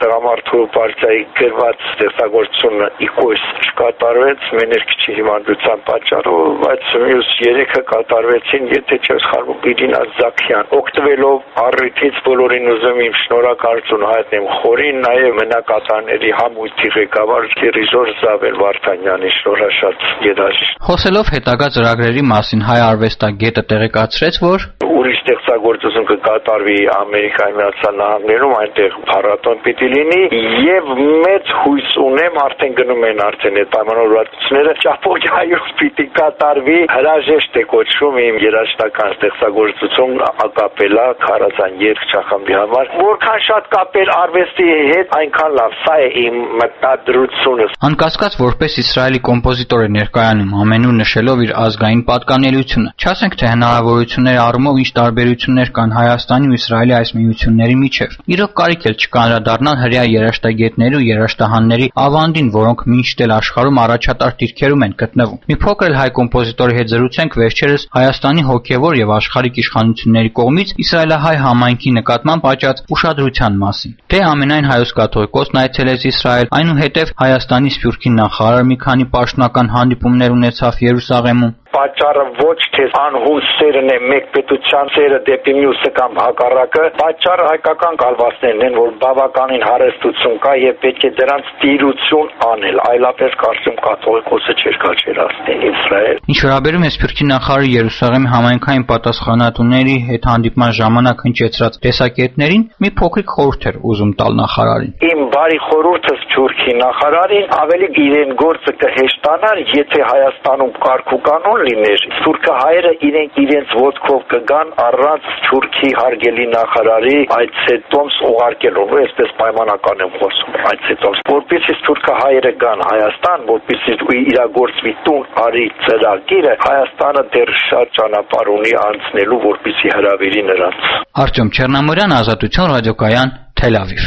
Տղամարդու պարտիայի գրված ստեղծագործությունը իքոս չկատարվեց մեներքիչի հիմանդության պատճառով, բայց մյուս 3-ը կատարվեցին, եթե չես խառնում Իրինա Զաքյան։ Օգտվելով առիթից բոլորին ուզում իմ շնորհակալություն հայտնեմ խորին, նաև մենակատարների համույթի ղեկավար դիրիժոր Զավել Վարդանյանի շնորհաշատ երաժիշտ։ Խոսելով հետագա ծրագրերի մասին հայ արվեստագետը տեղեկացրեց, որ ուրիշ ստեղծագործություն կկատարվի Ամերիկայի Միացյալ Նահանգներում, այնտեղ փառատոն պիտի լինի եւ մեծ հույս ունեմ, արդեն գնում են արդեն այդ պայմանավորվածությունները, Ճապոնիայում պիտի կատարվի, հրաժեշտ է կոչվում իմ երաժշտական ստեղծագործություն ակապելա քարազան երգ չախմբի համար, որքան շատ կապել արվեստի հետ, այնքան լավ, սա է իմ մտադրությունը։ Անկասկած որպես Իսրայելի կոմպոզիտոր է ներկայանում ամենուր նշելով իր ազգային պատկանելիությունը։ Չասենք թե հնարավորությունների առումով ինչ տարբերություններ կան Հայաստանի ու Իսրայելի այս միությունների միջև։ Իրոք կարիք էլ չկա անդրադառնալ հրեա երաժշտագետների ու երաժշտահանների ավանդին, որոնք մինչտ էլ աշխարհում առաջատար դիրքերում են գտնվում։ Մի փոքր էլ հայ կոմպոզիտորի հետ զրուցենք վերջերս Հայաստանի հոգևոր եւ աշխարհիկ իշխանությունների կողմից իսրայելահայ համայնքի նկատմամբ աճած ուշադրության մասին։ Դե ամենայն հայոց կաթողիկոսն այցելեց Իսրայել, այնուհետև Հայաստանի Սփյուռքի նախարար մի քանի պաշտոնական հանդիպումներ ունեցավ Երուսաղեմում։ Պատճառը ոչ թե անհուն սերն է մեկ պետության սերը դեպի մյուսը կամ հակառակը, պատճառը հայկական կալվածներն են, որ բավականին հարստություն կա եւ պետք է դրանց տիրություն անել, այլապես կարծում կաթողիկոսը չէր կաչերացնել Իսրայել։ Ինչ վերաբերում է Սփյուռքի նախարարի Երուսաղեմի համայնքային պատասխանատուների հետ հանդիպման ժամանակ հնչեցրած տեսակետներին, մի փոքրիկ խորհուրդ էր ուզում տալ նախարարին։ Իմ բարի խորհուրդը Սփյուռքի նախարարին ավելի իրեն գործը կհեշտանար, եթե Հայաստանում կարգ ու կանոն լիներ, սփյուռքահայերը իրենց ոտքով կգան առանց Սփյուռքի հարգելի նախարարի այցետոմս ուղարկելու, այսպես պայմանական եմ խոսում այցետոմս, որպեսզի սփյուռքահայերը գան Հայաստան, որպեսզի իրագործվի տուն արի ծրագիրը, Հայաստանը դեռ շատ ճանապարհ ունի անցնելու, որպեսզի հրավիրի նրանց։ Արտյոմ Չեռնամորյան, Ազատություն ռադիոկայան, Թել Ավիվ։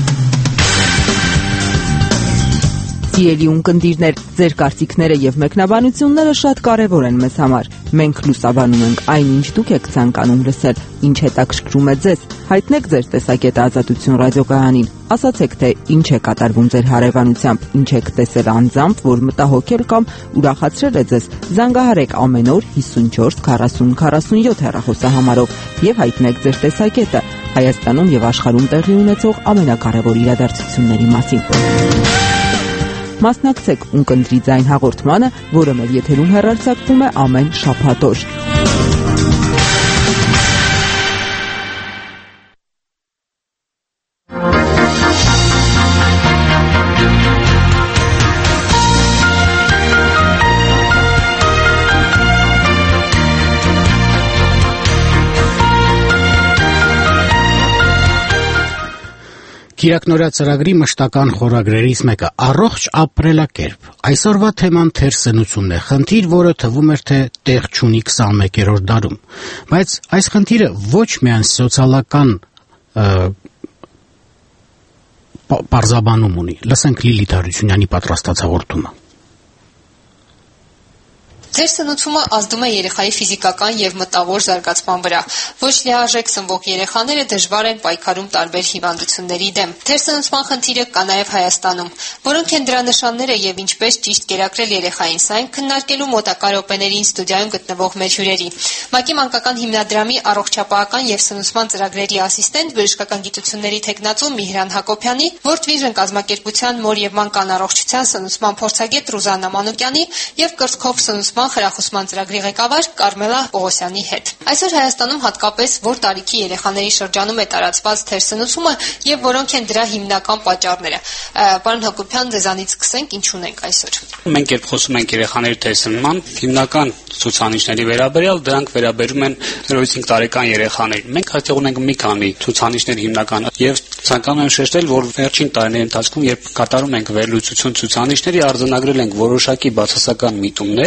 Սիրելի ունկնդիրներ, ձեր կարծիքները եւ մեկնաբանությունները շատ կարեւոր են մեզ համար։ Մենք լուսաբանում ենք այնինչ դուք եք ցանկանում լսել, ինչ հետաքրքրում է ձեզ։ Հայտնեք ձեր տեսակետը Ազատություն ռադիոկայանին։ Ասացեք, թե ինչ է կատարվում ձեր հարևանությամբ, ինչ եք տեսել անձամբ, որ մտահոգել կամ ուրախացրել է ձեզ։ Զանգահարեք ամեն օր 54 40 47 հեռախոսահամարով եւ հայտնեք ձեր տեսակետը Հայաստանում եւ աշխարհում տեղի ունեցող ամենակարևոր իրադարձությունների մասին։ Մասնակցեք ունկնդրի ձայն հաղորդմանը, որը մեր եթերում հեռարձակվում է ամեն շաբաթ օր։ Կիրակնորյա ծրագրի մշտական խորագրերից մեկը առողջ ապրելակերպ։ Այսօրվա թեման թերսնությունն է, խնդիր, որը թվում էր թե տեղ չունի 21-րդ դարում։ Բայց այս խնդիրը ոչ միայն սոցիալական պարզաբանում ունի։ Լսենք Լիլիթ Հարությունյանի պատրաստած հաղորդումը։ Թերսնուցումը ազդում է երեխայի ֆիզիկական եւ մտավոր զարգացման վրա։ Ոչ լիարժեք սնվող երեխաները դժվար են պայքարում տարբեր հիվանդությունների դեմ։ Թերսնուցման խնդիրը կա նաեւ Հայաստանում։ Որոնք են դրա նշանները եւ ինչպես ճիշտ կերակրել երեխային, սա են քննարկելու մոտակա րոպեներին ստուդիայում գտնվող մեր հյուրերի։ ՄԱԿ-ի մանկական հիմնադրամի առողջապահական եւ սնուցման ծրագրերի ասիստենտ, բժշկական գիտությունների թեկնածու Միհրան Հակոբյանի, World Vision կազմակերպության մոր եւ մանկան առողջության սնուցման փորձագետ Ռուզաննա Մանուկյանի եւ կրծքով սնուցման խրախուսման ծրագրի ղեկավար Կարմելա Պողոսյանի հետ։ Այսօր Հայաստանում հատկապես որ տարիքի երեխաների շրջանում է տարածված թերսնուցումը եւ որոնք են դրա հիմնական պատճառները։ Պարոն Հակոբյան, ձեզանից սկսենք, ինչ ունենք այսօր։ Մենք երբ խոսում ենք երեխաների թերսնման, հիմնական ցուցանիշների վերաբերյալ դրանք վերաբերում են 0-5 տարեկան երեխաներին։ Մենք այստեղ ունենք մի քանի ցուցանիշներ հիմնական եւ ցանկանում եմ շեշտել, որ վերջին տարիների ընթացքում երբ կատարում ենք վերլուծություն ցուցանիշների, արձանագրել ենք որոշակի բացասական միտումներ եւ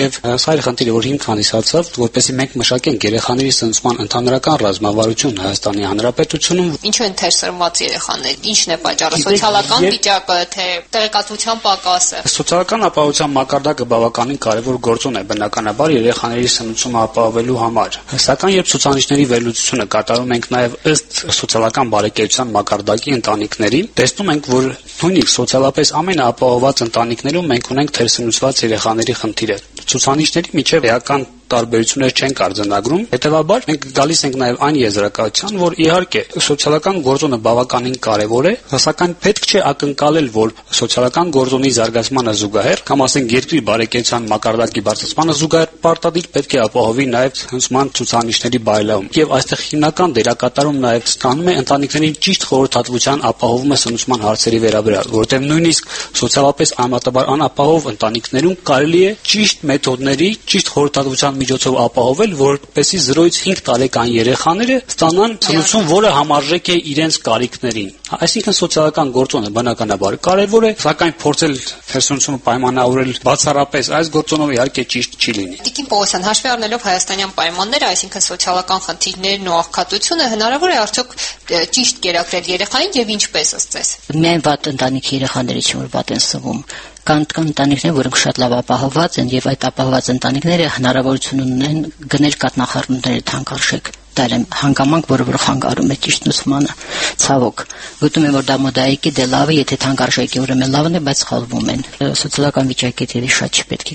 եւ սա էր խնդիրը, որ հիմք հանդիսացավ, որպեսզի մենք մշակենք երեխաների սնուցման ընդհանրական ռազմավարություն Հայաստանի Հանրապետությունում։ Ինչու են թերսրված երեխաներ, ինչն է պատճառը, սոցիալական վիճակը, թե տեղեկատվության պակասը։ Սոցիալական ապահովության մակարդակը բավականին կարևոր գործոն է բնականաբար երեխաների սնուցումը ապահովելու համար։ Սակայն երբ ցուցանիշների վերլուծությունը կատարում ենք նաև ըստ սոցիալական բարեկեցության մակարդակի ընտանիքների, տեսնում ենք, որ նույնիսկ սոցիալապես ամենաապահովված ընտանիքներում մենք ունենք թերսնուցված երեխաների խնդիրը։ Ցուցանիշների միջև էական տարբերություններ չենք արձանագրում, հետևաբար մենք գալիս ենք նաև այն եզրակացության, որ իհարկե սոցիալական գործոնը բավականին կարևոր է, սակայն պետք չէ ակնկալել, որ սոցիալական գործոնի զարգացմանը զուգահեռ, կամ ասենք երկրի բարեկեցության մակարդակի բարձրացմանը զուգահեռ պարտադիր պետք է ապահովի նաև հնձման ցուցանիշների բարելավում։ Եվ այստեղ հիմնական դերակատարում նաև ստանում է ընտանիքների ճիշտ խորհրդատվության ապահովումը սնուցման հարցերի վերաբերյալ, որտեղ նույնիսկ սոցիալապես անմատաբար անապահով ընտանիքներում կարելի է ճիշտ մեթոդների, ճիշտ խորհրդատվության միջոցով ապահովել, որպեսզի 0-ից 5 տարեկան երեխաները ստանան սնուցում, որը համարժեք է իրենց կարիքներին։ Այսինքն սոցիալական գործոնը բնականաբար կարևոր է, սակայն փորձել թերսնուցումը պայմանավորել բացառապես այս գործոնով իհարկե ճիշտ չի լինի։ Տիկին Պողոսյան, հաշվի առնելով հայաստանյան պայմանները, այսինքն սոցիալական խնդիրներն ու աղքատությունը, հնարավոր է արդյոք ճիշտ կերակրել երեխային եւ ինչպես ըստ ձեզ։ Միայն վատ ընտանիքի երեխաների չի որ վատ են սնվում։ Կան ընտանիքներ, որոնք շատ լավ ապահովված են եւ այդ ապահովված ընտանիքները հնարավորություն ունեն գնել կատնախառնումների թանկարժեք դարեմ հանգամանք, որը խանգարում է ճիշտ նուսմանը։ Ցավոք, գտնում եմ, որ դա մոդայիկի դե լավ է, եթե թանկարժեքի ուրեմն լավն է, բայց սխալվում են։ Սոցիալական վիճակի հետ շատ չպետք է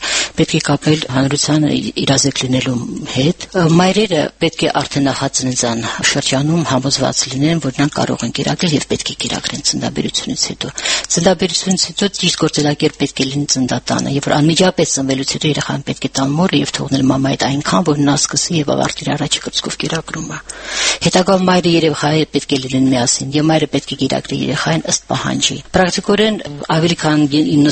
կապել հանրությանը իրազեկ լինելու հետ։ Մայրերը պետք է արդեն նախածննդյան շրջանում համոզված լինեն, որ նրանք կարող են կերակրել եւ պետք է կերակրեն ծննդաբերությունից հետո։ Ծննդաբերությունից հետո ճիշտ գործելակերպ պետք է լինի ծննդատանը, եւ որ անմիջապես ծնվելուց հետո երեխան պետք է տան մորը եւ թողնել մամայից այնքան, որ նա սկսի եւ ավարտի առաջի կրծքով կերակրումը։ Հետագա մայրը երեխայի հետ պետք է լինեն միասին, եւ մայրը պետք է կերակրի երեխային ըստ պահանջի։ Պրակտիկորեն ավելի քան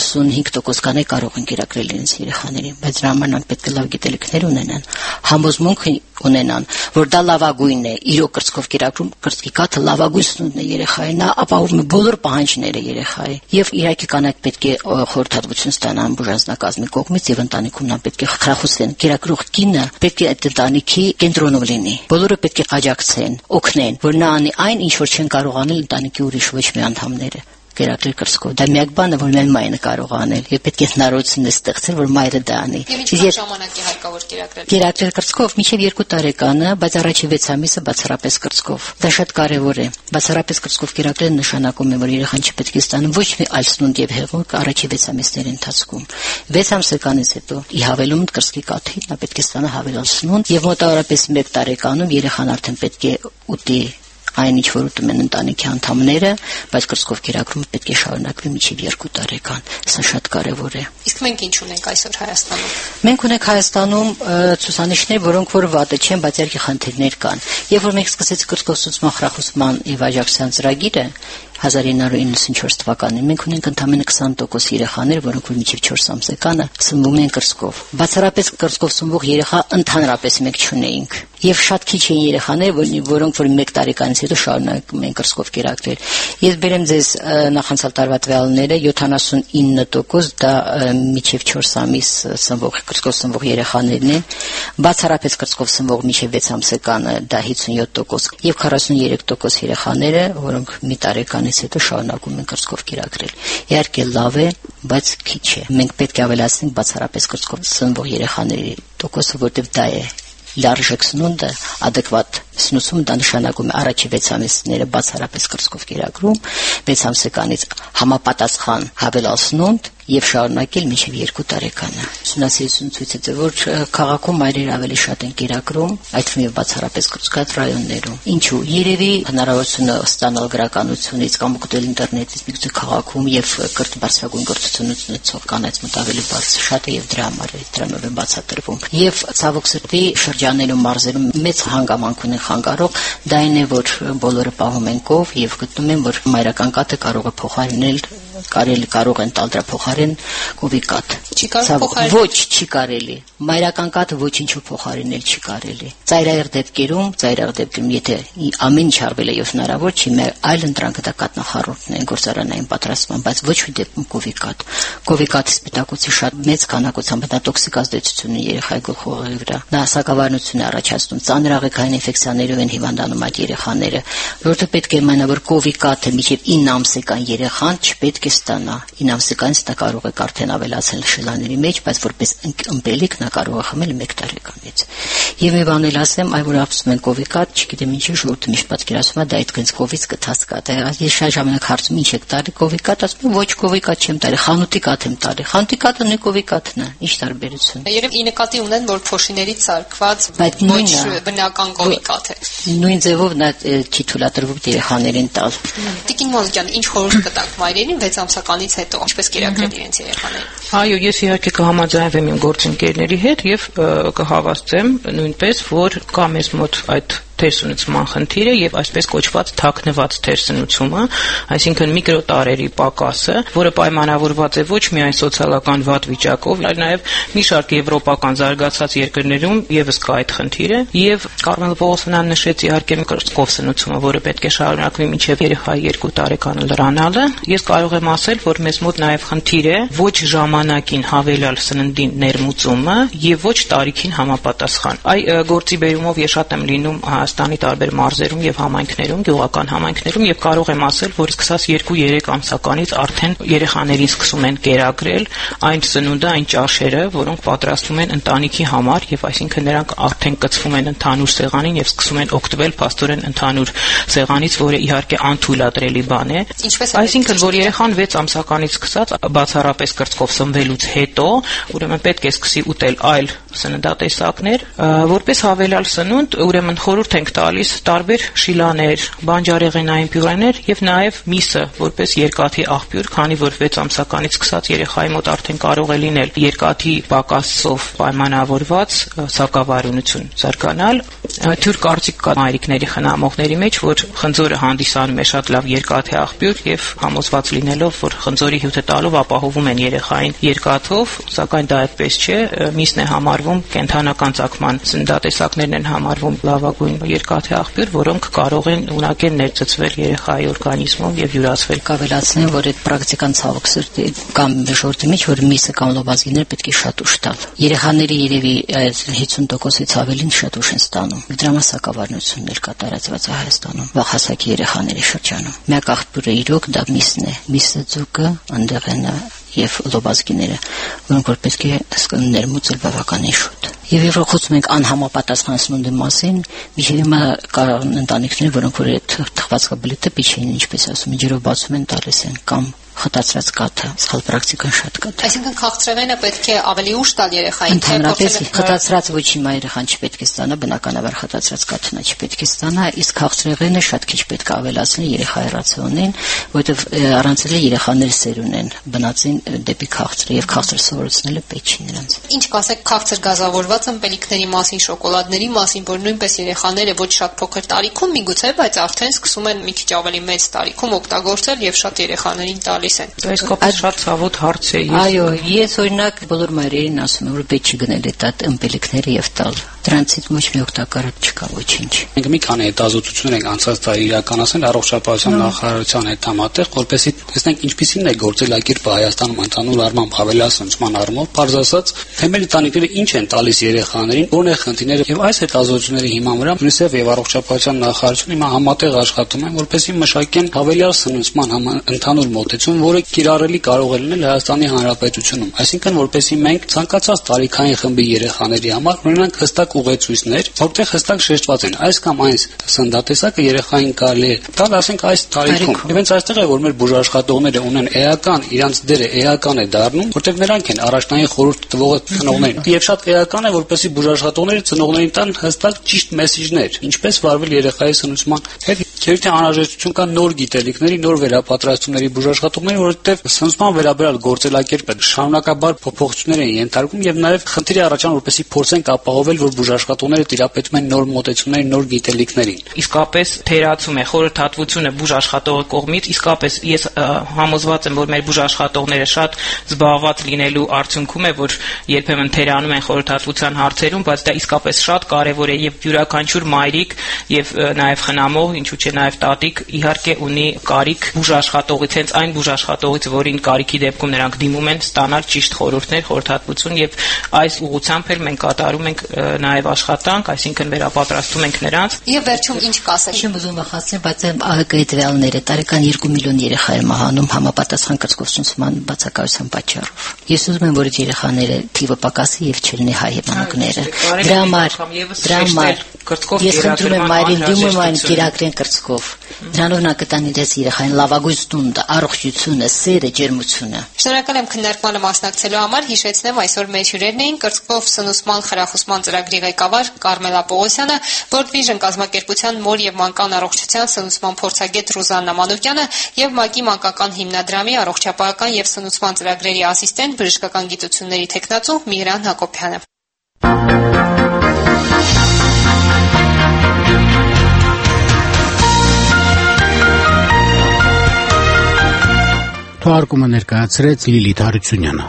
95% կանայք կարող են կերակրել իրենց երեխաներին, բայց դրա համար նրանք պետք է լավ գիտելիքներ ունենան, համոզմունք ունենան, որ դա լավագույնն է, իրոք կրծքով կերակրում, կրծքի կաթը լավագույն սնունդն է երեխայի, նա ապահովում է բոլոր պահանջները երեխայի։ Եվ իհարկե կանայք պետք է խորհրդատվություն ստանան բուժանձնակազմի կողմից եւ ընտանիքում նա պետք է խրախուսվեն։ Կերակրող կինը պետք է այդ ընտանիքի կենտրոնում լինի։ Բոլորը պետք է աջակցեն, օգնեն, որ նա անի այն, ինչ որ չեն կարող անել ընտանիքի ուրիշ ոչ մի անդամները։ Կերակրել կրծքով։ Դա միակ բանը, որ մեր մայրը կարող է անել, եւ պետք է հնարավորություն ստեղծել, որ մայրը դա անի։ Ինչ ժամանակ է հարկավոր կերակրել։ Կերակրել կրծքով մինչև 2 տարեկանը, բայց առաջի 6 ամիսը բացառապես կրծքով։ Դա շատ կարեւոր է։ Բացառապես կրծքով կերակրելը նշանակում է, որ երեխան չպետք է ստանա ոչ մի այլ սնունդ եւ հեղուկ առաջի 6 ամիսների ընթացքում։ 6 ամսականից հետո ի հավելում կրծքի կաթի նա պետք է ստանա հավելյալ սնունդ եւ մոտավորապես 1 տարեկանում երեխան արդեն պետք է ուտի այն ինչ որ ուտում են ընտանիքի անդամները, բայց կրծքով կերակրումը պետք է շարունակվի մինչև 2 տարեկան։ Սա շատ կարևոր է։ Իսկ մենք ինչ ունենք այսօր Հայաստանում։ Մենք ունենք Հայաստանում ցուցանիշներ, որոնք որ վատը չեն, բայց իհարկե խնդիրներ կան։ Երբ որ մենք սկսեցինք կրծքով սնուցման խրախուսման եւ աջակցության ծրագիրը 1994 թվականին մենք ունենք ընդամենը 20% երեխաներ, որոնք որ մինչև 4 ամսեկանը սնվում են կրծքով։ Բացառապես կրծքով սնվող երեխա ընդհանրապես մենք չունեինք։ Եվ շատ քիչ են երեխաներ, որոնք որ 1 տարեկանից հետո շարունակում են կրծքով կերակրել։ Ես բերեմ ձեզ նախանցյալ տարվա տվյալները, 79% դա մինչև 4 ամիս սնվող կրծքով սնվող երեխաներն են, բացառապես կրծքով սնվող մինչև 6 ամսեկանը դա 57% եւ 43% երեխաները, որոնք մի տարեկանից հետո շարունակում են կրծքով կերակրել։ Իհարկե լավ է, բայց քիչ է։ Մենք պետք է ավելացնենք բացառապես կրծքով սնվող երեխաների տոկոսը, որտեղ դա է լարժեք սնունդը, adekvat սնուցում, դա նշանակում է առաջի 6 ամիսները բացառապես կրծքով կերակրում, 6 ամսեկանից համապատասխան հավելյալ սնունդ եւ շարունակել մինչեւ 2 տարեկանը։ Ուսումնասիրություն ցույց է տվել, որ քաղաքում մայրերը ավելի շատ են կերակրում, այդ թվում բացառապես կրծքատ ռայոններում։ Ինչու՞։ Երևի հնարավորությունը ստանալ գրականությունից կամ օգտվել ինտերնետից միգուցե քաղաքում եւ բարձրագույն կրթություն ունեցող կանայց մոտ ավելի բարձր շատ է եւ դրա համար է դրանով է բացատրվում։ Եվ ցավոք սրտի շրջաններում, մարզերում մեծ հանգամանք ունեն խանգարող, դա այն է, որ բոլորը պահում են կով եւ գտնում են, որ մայրական կաթը կարող է փոխարինել կարող են տալ դրա փոխարեն կովիկատ։ Չի կարող փոխարինել։ Ոչ, չի կարելի։ Մայրական կաթը ոչինչու փոխարինել չի կարելի։ Ծայրահեղ դեպքերում, եթե ամեն ինչ արվել է եւ հնարավոր չի, այլ ընտրանքը դա կատնախառնումն է գործարանային պատրաստման, բայց ոչ մի դեպքում կովիկատ։ Կովիկատը սպիտակուցի շատ մեծ քանակությամբ դա տոքսիկ ազդեցություն ունի երեխայի գլխուղեղի վրա։ Դա հասակավարություն է առաջացնում, ծանր աղիքային ինֆեկցիաներով են հիվանդանում այդ երեխաները, որովհետեւ պետք է իմանալ, որ կովիկատը մինչեւ 9 ամսական երեխան չպետք է ստանա։ 9 ամսականից դա կարող է արդեն ավելացնել շլաների մեջ, բայց որպես ըմպելիք նա կարող է խմել 1 տարեկանից։ Եվ մի բան էլ ասեմ, այ որ ասում են կովիկատ, չգիտեմ ինչի ժողովուրդը միշտ պատկերացնում է դա այդքանից կովից կթած կաթ է։ Ես շատ ժամանակ հարցում ինչ եք տալի կովիկատ, ասում են ոչ կովիկատ չեմ տալի, խանութի կաթ եմ տալի։ Խանութի կաթը նույն կովիկատն է, ինչ տարբերություն։ Երբ ի նկատի ունեն, որ փոշիներից սարքված ոչ բնական կովիկատ է։ Նույն ձևով նա չի թույլատրվում երեխաներին տալ։ Տիկին Մոզիկյան, ինչ խորհուրդ կտաք մայրերին 6 ամսականից հետո, ինչպես կերակրել իրենց երեխաներին։ Այո, ես իհարկե կհամաձայնվեմ իմ գործընկերների հետ եւ կհավաստեմ նույնպես, որ կա մեզ մոտ այդ թերսնուցման խնդիրը եւ այսպես կոչված թաքնված թերսնուցումը, այսինքն միկրոտարերի պակասը, որը պայմանավորված է ոչ միայն սոցիալական վատ վիճակով, այլ նաեւ մի շարք եվրոպական զարգացած երկրներում եւս կա այդ խնդիրը եւ Կարմել Պողոսյանն նշեց իհարկե կրծքով սնուցումը, որը պետք է շարունակվի մինչեւ երեխայի 2 տարեկան լրանալը։ Ես կարող եմ ասել, որ մեզ մոտ նաեւ խնդիր է ոչ ժամանակին հավելյալ սննդին ներմուծումը եւ ոչ տարիքին համապատասխան։ Այ գործի բերումով ես շատ եմ լինում Հայաստանի տարբեր մարզերում եւ համայնքներում, գյուղական համայնքներում եւ կարող եմ ասել, որ սկսած 2-3 ամսականից արդեն երեխաներին սկսում են կերակրել այն սնունդը, այն ճաշերը, որոնք պատրաստվում են ընտանիքի համար եւ այսինքն նրանք արդեն կցվում են ընդհանուր սեղանին եւ սկսում են օգտվել փաստորեն ընդհանուր սեղանից, որը իհարկե անթույլատրելի բան է։ Այսինքն որ երեխան 6 ամսականից սկսած բացառապես կրծքով սնվելուց հետո, ուրեմն պետք է սկսի ուտել այլ սննդատեսակներ, որպես հավելյալ սնունդ, ուրեմն խորհուրդ ենք տալիս տարբեր շիլաներ, բանջարեղենային պյուրեներ եւ նաեւ միսը որպես երկաթի աղբյուր, քանի որ 6 ամսականից սկսած երեխայի մոտ արդեն կարող է լինել երկաթի պակասով պայմանավորված սակավարյունություն զարգանալ։ Թյուր կարծիք կա մայրիկների խնամողների մեջ, որ խնձորը հանդիսանում է շատ լավ երկաթի աղբյուր եւ համոզված լինելով, որ խնձորի հյութը տալով ապահովում են երեխային երկաթով, սակայն դա այդպես չէ, միսն է համարվում կենթանական ծագման սննդատեսակներն են համարվում լավագույն երկաթի աղբյուր, որոնք կարող են ունակեն ներծծվել երեխայի օրգանիզմում եւ յուրացվել։ Կավելացնեմ, որ այդ պրակտիկան ցավոք սրտի կամ ժողովրդի մեջ, որ միսը կամ լոբազգիները պետք է շատ ուշ տալ։ Երեխաների երևի 50%-ից ավելին շատ ուշ են ստանում։ Դրամասակավարություններ կատարածված է Հայաստանում, վաղ հասակի երեխաների շրջանում։ Միակ աղբյուրը իրոք դա միսն է։ Միսը ձուկը, անդեղենը եւ լոբազգիները, որոնք որ պետք է ներմուծել բավականին շուտ։ Եվ երբ խոսում ենք անհամապատասխան սնունդի մասին, միջև հիմա կան ընտանիքներ, որոնք որ այդ թխվածքը բլիթը պիչին, ինչպես ասում են, ջրով բացում են տալիս են կամ խտացրած կաթը, սխալ պրակտիկան շատ կա։ Այսինքն քաղցրեղենը պետք է ավելի ուշ տալ երեխային, թե փոխել խտացրած ոչինչ երեխան չպետք է ստանա, բնականաբար խտացրած կաթը չպետք է ստանա, իսկ քաղցրեղենը շատ քիչ պետք է ավելացնել երեխայի ռացիոնին, որովհետև առանց էլ երեխաները սեր ունեն բնածին դեպի քաղցրը եւ քաղցր սովորեցնելը պետք չի նրանց։ Ինչ կասեք քաղցր գազավորված ըմպելիքների մասին, շոկոլադների մասին, որ նույնպես երեխաները ոչ շատ փոքր տարիքում միգուցե, բայց արդեն սկսում են մի քիչ ավելի մեծ տարիքում օգտագործել եւ շատ երեխաներին տալիս են։ Դա իսկապես շատ ցավոտ հարց է։ Այո, ես օրինակ բոլոր մայրերին ասում եմ, որ պետք չի գնել այդ ըմպելիքները եւ տալ։ Դրանցից ոչ մի օգտակար չկա ոչինչ։ Մենք մի քանի հետազոտություններ ենք անցած տարի իրականացնել առողջապահության նախարարության հետ համատեղ, որպեսզի տեսնենք ինչպիսին է գործելակերպը Հայաստանում ընդհանուր առմամբ հավելյալ սնուցման առումով, բարձ ասած, թե մեր ընտանիքները ինչ են տալիս երեխաներին, որն է խնդիրները եւ այս հետազոտությունների հիման վրա UNICEF եւ առողջապահության նախարարությունը հիմա համատեղ աշխատում են, որպեսզի մշակեն հավելյալ սնուցման ընդհանուր մոտեցում, որը կիրառելի կարող է լինել Հայաստանի Հանրապետությունում։ Այսինքն, որպեսզի մենք ցանկացած տարիքային խմբի երեխաների համար ունենանք հստակ ուղեցույցներ, որտեղ հստակ շեշտված են այս կամ այս սննդատեսակը երեխային կարելի է տալ, ասենք այս տարիքում։ Եվ հենց այստեղ է, որ մեր բուժաշխատողները ունեն էական, իրանց դերը էական է դառնում, որտեղ նրանք են առաջնային խորհուրդ տվողը ծնողներին։ Եվ շատ էական է, որպեսզի բուժաշխատողները ծնողներին տան հստակ ճիշտ մեսիջներ, ինչպես վարվել երեխայի սնուցման հետ։ Քերթի անհրաժեշտություն կա նոր գիտելիքների, նոր վերապատրաստումների բուժաշխատումների, որովհետև սնուցման վերաբերյալ գործելակերպը շարունակաբար փոփոխություններ են ենթարկվում եւ նաեւ խնդիրի առաջանում, որպեսզի փորձենք ապահովել, որ բուժաշխատումները տիրապետում են նոր մոտեցումների, նոր գիտելիքներին։ Իսկապես թերացում է խորհրդատվությունը բուժաշխատողի կողմից, իսկապես ես համոզված եմ, որ մեր բուժաշխատողները շատ զբաղված լինելու արդյունքում է, որ երբեմն թերանում են խորհրդատվության հարցերում, բայց դա իսկապես շատ կարեւոր է եւ յուրաքանչյուր մայրիկ եւ նաեւ խնամող, ինչու՞ չէ նաեւ տատիկ իհարկե ունի կարիք բուժաշխատողից, հենց այն բուժաշխատողից, որին կարիքի դեպքում նրանք դիմում են, ստանալ ճիշտ խորհուրդներ, խորհրդատվություն եւ այս ուղղությամբ էլ մենք կատարում ենք նաեւ աշխատանք, այսինքն վերապատրաստում ենք նրանց։ Եվ վերջում ինչ կասեք։ Չեմ ուզում վախեցնել, բայց ԱՀԿ-ի տվյալները տարեկան 2 միլիոն երեխա է մահանում համապատասխան կրծքովցնության բացակայության պատճառով։ Ես ուզում եմ, որ այդ երեխաները թիվը պակասի եւ չլինի հայ հետանուկները։ Դրա համար ես խնդրում եմ մայրին դիմում այն կերակրեն կրծքով։ Դրանով նա կտանի դες երեխային լավագույն տունը, առողջությունը, սերը, ջերմությունը։ Շնորհակալ եմ քննարկմանը մասնակցելու համար։ Հիշեցնեմ, այսօր մեր հյուրերն էին կրծքով սնուցման խրախուսման ծրագրի ղեկավար Կարմելա Պողոսյանը, World Vision կազմակերպության մոր եւ մանկան առողջության սնուցման փորձագետ Ռուզաննա Մանուկյանը եւ ՄԱԿ-ի մանկական հիմնադրամի առողջապահական եւ սնուցման ծրագրերի ասիստենտ բժշկական գիտությունների թեկնածու Միհրան Հակոբյանը։ Թողարկումը ներկայացրեց Լիլիթ Հարությունյանը։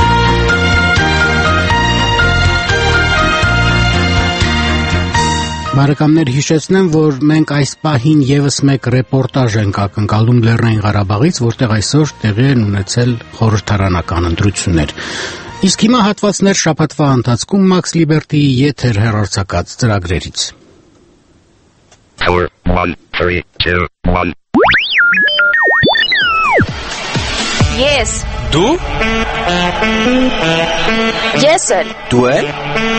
Բարեկամներ, հիշեցնեմ, որ մենք այս պահին եւս մեկ ռեպորտաժ ենք ակնկալում Լեռնային Ղարաբաղից, որտեղ այսօր տեղի են ունեցել խորհրդարանական ընտրություններ։ Իսկ հիմա հատվածներ շաբաթվա ընթացքում Max Liberty-ի եթեր հեռարձակած ծրագրերից։ Ես։ Դու։ Ես էլ։ Դու էլ։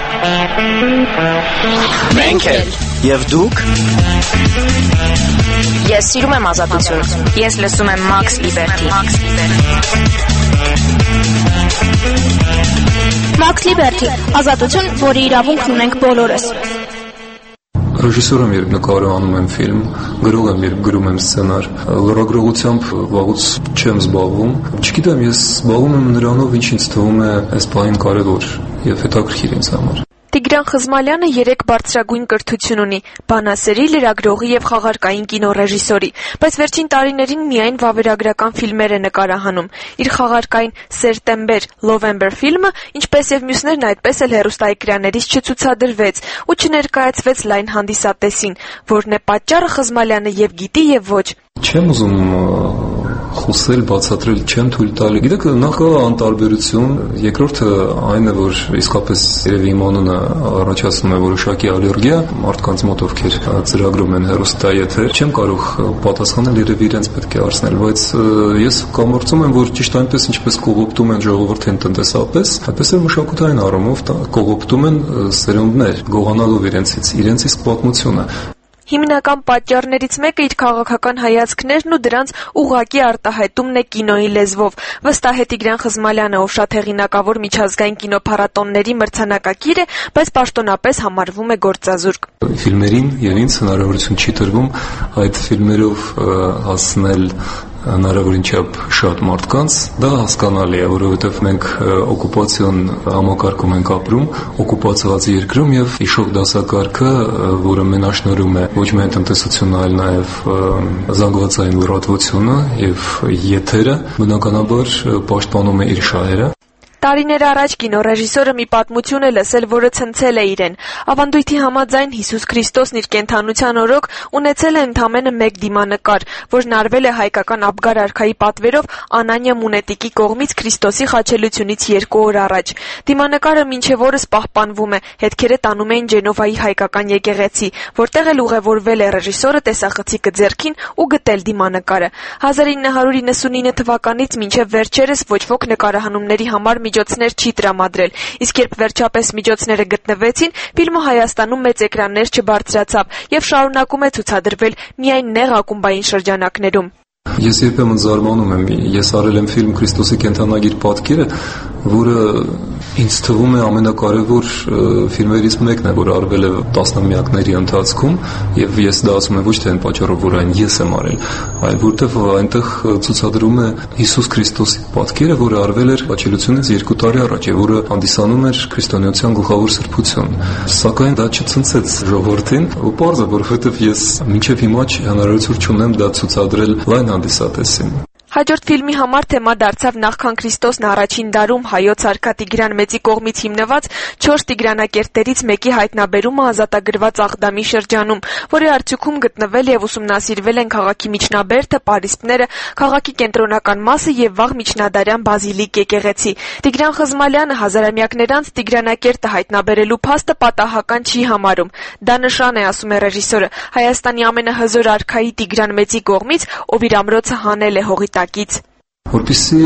Մենք էլ։ Եվ դուք։ Ես սիրում եմ ազատություն։ Ես լսում եմ Max Liberty։ Max Liberty, ազատություն, որի իրավունքն ունենք բոլորս։ Ռեժիսոր եմ, երբ նկարահանում եմ ֆիլմ, գրող եմ, երբ գրում եմ սցենար, լրագրողությամբ վաղուց չեմ զբաղվում։ Չգիտեմ, ես զբաղվում եմ նրանով, ինչ ինձ թվում է այս պահին կարևոր եւ հետաքրքիր ինձ համար։ Տիգրան Խզմալյանը 3 բարձրագույն կրթություն ունի՝ բանասերի, լրագրողի եւ խաղարկային կինոռեժիսորի, բայց վերջին տարիներին միայն վավերագրական ֆիլմեր է նկարահանում։ Իր խաղարկային Սեպտեմբեր November ֆիլմը, ինչպես եւ մյուսներն, այդպես էլ հեռուստաէկրաններից չցուցադրվեց ու չներկայացվեց լայն հանդիսատեսին, որն է պատճառը Խզմալյանը եւ գիտի եւ ոչ։ Չեմ ուզում խոսել, բացատրել, չեմ թույլ տալի։ Գիտեք, նախ կա անտարբերություն, երկրորդը այն է, որ իսկապես երևի իմ անունը առաջացնում է որոշակի ալերգիա մարդկանց մոտ, ովքեր ծրագրում են հեռուստաեթեր։ Չեմ կարող պատասխանել, երևի իրենց պետք է հարցնել, բայց ես կամորձում եմ, որ ճիշտ այնպես ինչպես կողոպտում են ժողովրդին տնտեսապես, այդպես էլ մշակութային առումով կողոպտում են սերունդներ, գողանալով իրենց իսկ պատմությունը։ Հիմնական պատճառներից մեկը իր քաղաքական հայացքներն ու դրանց ուղղակի արտահայտումն է կինոյի լեզվով։ Վստահ է Տիգրան Խզմալյանը, ով շատ հեղինակավոր միջազգային կինոփառատոնների մրցանակակիր է, բայց պաշտոնապես համարվում է գործազուրկ։ Ֆիլմերին եւ ինձ հնարավորություն չի տրվում այդ ֆիլմերով հասնել հնարավորին չափ շատ մարդկանց, դա հասկանալի է, որովհետև մենք օկուպացիոն համակարգում ենք ապրում, օկուպացված երկրում եւ իշխող դասակարգը, որը մենաշնորհում է ոչ միայն տնտեսությունը, այլ նաեւ զանգվածային լրատվությունը եւ եթերը, բնականաբար պաշտպանում է իր շահերը։ Տարիներ առաջ կինոռեժիսորը մի պատմություն է լսել, որը ցնցել է իրեն։ Ավանդույթի համաձայն Հիսուս Քրիստոսն իր կենդանության օրոք ունեցել է ընդամենը 1 դիմանկար, որն արվել է հայկական Աբգար արքայի պատվերով Անանիա Մունետիկի կողմից Քրիստոսի խաչելությունից 2 օր առաջ։ Դիմանկարը մինչև օրս պահպանվում է, հետքերը տանում էին Ջենովայի հայկական եկեղեցի, որտեղ էլ ուղևորվել է ռեժիսորը տեսախցիկը ձեռքին ու գտել դիմանկարը։ 1999 թվականից մինչև վերջերս ոչ ոք նկարահանումների համար միջոցներ չի տրամադրել, իսկ երբ վերջապես միջոցները գտնվեցին, ֆիլմը Հայաստանում մեծ էկրաններ չբարձրացավ եւ շարունակում է ցուցադրվել միայն նեղ ակումբային շրջանակներում։ Ես երբեմն զարմանում եմ, ես արել եմ ֆիլմ Քրիստոսի կենդանագիր պատկերը, որը ինձ թվում է ամենակարևոր ֆիլմերից մեկն է, որ արվել է տասնամյակների ընթացքում, եւ ես դա ասում եմ ոչ թե այն պատճառով, որ այն ես եմ արել, այլ որտեվ այնտեղ ցուցադրում է Հիսուս Քրիստոսի պատկերը, որը արվել էր Բացելությունից 2 տարի առաջ եւ որը հանդիսանում էր քրիստոնեության գլխավոր սրբություն։ Սակայն դա չցնցեց ժողովրդին, ու պարզ է, որովհետեւ ես մինչեւ հիմա հնարավորություն չունեմ դա ցուցադրել լայն հանդիսատեսին։ Հաջորդ ֆիլմի համար թեմա դարձավ նախքան Քրիստոսն առաջին դարում հայոց արքա Տիգրան Մեծի կողմից հիմնված 4 տիգրանակերտերից մեկի հայտնաբերումը ազատագրված Աղդամի շրջանում, որի արդյունքում գտնվել եւ ուսումնասիրվել են քաղաքի միջնաբերդը, պարիսպները, քաղաքի կենտրոնական մասը եւ վաղ միջնադարյան բազիլիկ եկեղեցի։ Տիգրան Խզմալյանը հազարամյակներ անց Տիգրանակերտը հայտնաբերելու փաստը պատահական չի համարում։ Դա նշան է, ասում է ռեժիսորը, Հայաստանի ամենահզոր արքայի Տիգրան Մեծի կողմից, ով իր ամրոցը հանել է հողի Որպեսզի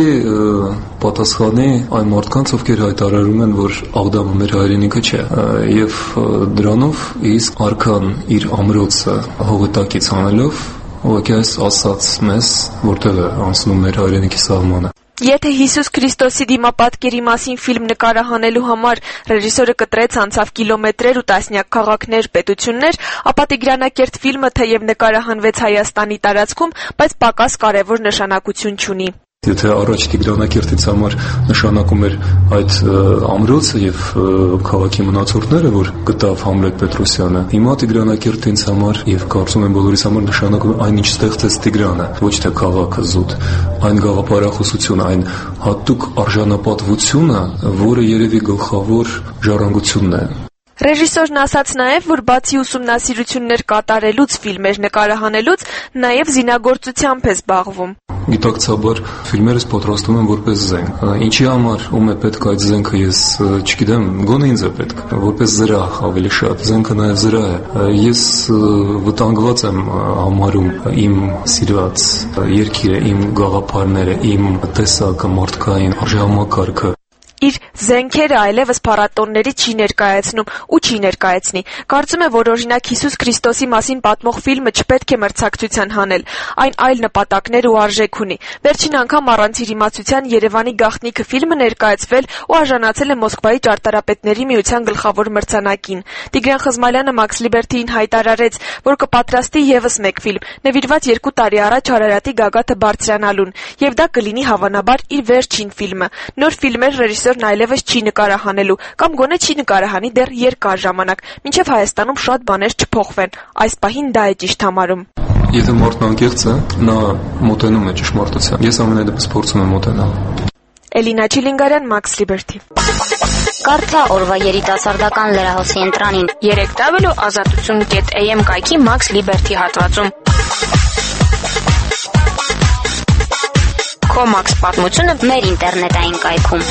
պատասխանի այն մարդկանց, ովքեր հայտարարում են, որ Աղդամը մեր հայրենիքը չէ, եւ դրանով իսկ արքան իր ամրոցը հողի տակից հանելով ուղղակի ասաց մեզ, որտեղ է անցնում մեր հայրենիքի սահմանը։ Եթե Հիսուս Քրիստոսի դիմապատկերի մասին ֆիլմ նկարահանելու համար ռեժիսորը կտրեց անցավ կիլոմետրեր ու տասնյակ քաղաքներ, պետություններ, ապա Տիգրանակերտ ֆիլմը թեև նկարահանվեց Հայաստանի տարածքում, բայց պակաս կարևոր նշանակություն չունի։ Եթե առաջ Տիգրանակերտից համար նշանակում էր այդ ամրոցը եւ քաղաքի մնացորդները, որ գտավ Համլետ Պետրոսյանը, հիմա Տիգրանակերտը ինձ համար եւ կարծում եմ բոլորիս համար նշանակում է այն, ինչ ստեղծեց Տիգրանը, ոչ թե քաղաքը զուտ, այն գաղափարախոսությունը, այն հատուկ արժանապատվությունը, որը երևի գլխավոր ժառանգությունն է։ Ռեժիսորն ասաց նաև, որ բացի ուսումնասիրություններ կատարելուց, ֆիլմեր նկարահանելուց, նաև զինագործությամբ է զբաղվում։ Գիտակցաբար ֆիլմերս պատրաստում եմ որպես զենք։ Ինչի համար ում է պետք այդ զենքը, ես չգիտեմ, գոնե ինձ է պետք, որպես զրահ ավելի շատ։ Զենքը նաև զրահ է։ Ես վտանգված եմ համարում իմ սիրված երկիրը, իմ գաղափարները, իմ տեսակը, մարդկային արժեհամակարգը։ Իր զենքերը այլևս փառատոնների չի ներկայացնում ու չի ներկայացնի։ Կարծում է, որ օրինակ Հիսուս Քրիստոսի մասին պատմող ֆիլմը չպետք է մրցակցության հանել, այն այլ նպատակներ ու արժեք ունի։ Վերջին անգամ առանց իր իմացության Երևանի գաղտնիքը ֆիլմը ներկայացվել ու արժանացել է Մոսկվայի ճարտարապետների միության գլխավոր մրցանակին։ Տիգրան Խզմալյանը Max Liberty-ին հայտարարեց, որ կպատրաստի եւս մեկ ֆիլմ, նվիրված 2 տարի առաջ Արարատի գագաթը բարձրանալուն, եւ դա կլինի հավանաբար իր վերջին ֆիլմը։ Նոր ֆիլմեր ռեժիսորն այլևս չի նկարահանելու կամ գոնե չի նկարահանի դեռ երկար ժամանակ, մինչև Հայաստանում շատ բաներ չփոխվեն։ Այս պահին դա է ճիշտ համարում։ Եթե մարդն անկեղծ է, նա մոտենում է ճշմարտության։ Ես ամենայդպես փորձում եմ մոտենալ։ Էլինա Չիլինգարյան, Max Liberty։ Կարդա օրվա երիտասարդական լրահոսի ընտրանին 3w.azatutun.am կայքի Max Liberty հատվածում։ Քո Max պատմությունը մեր ինտերնետային կայքում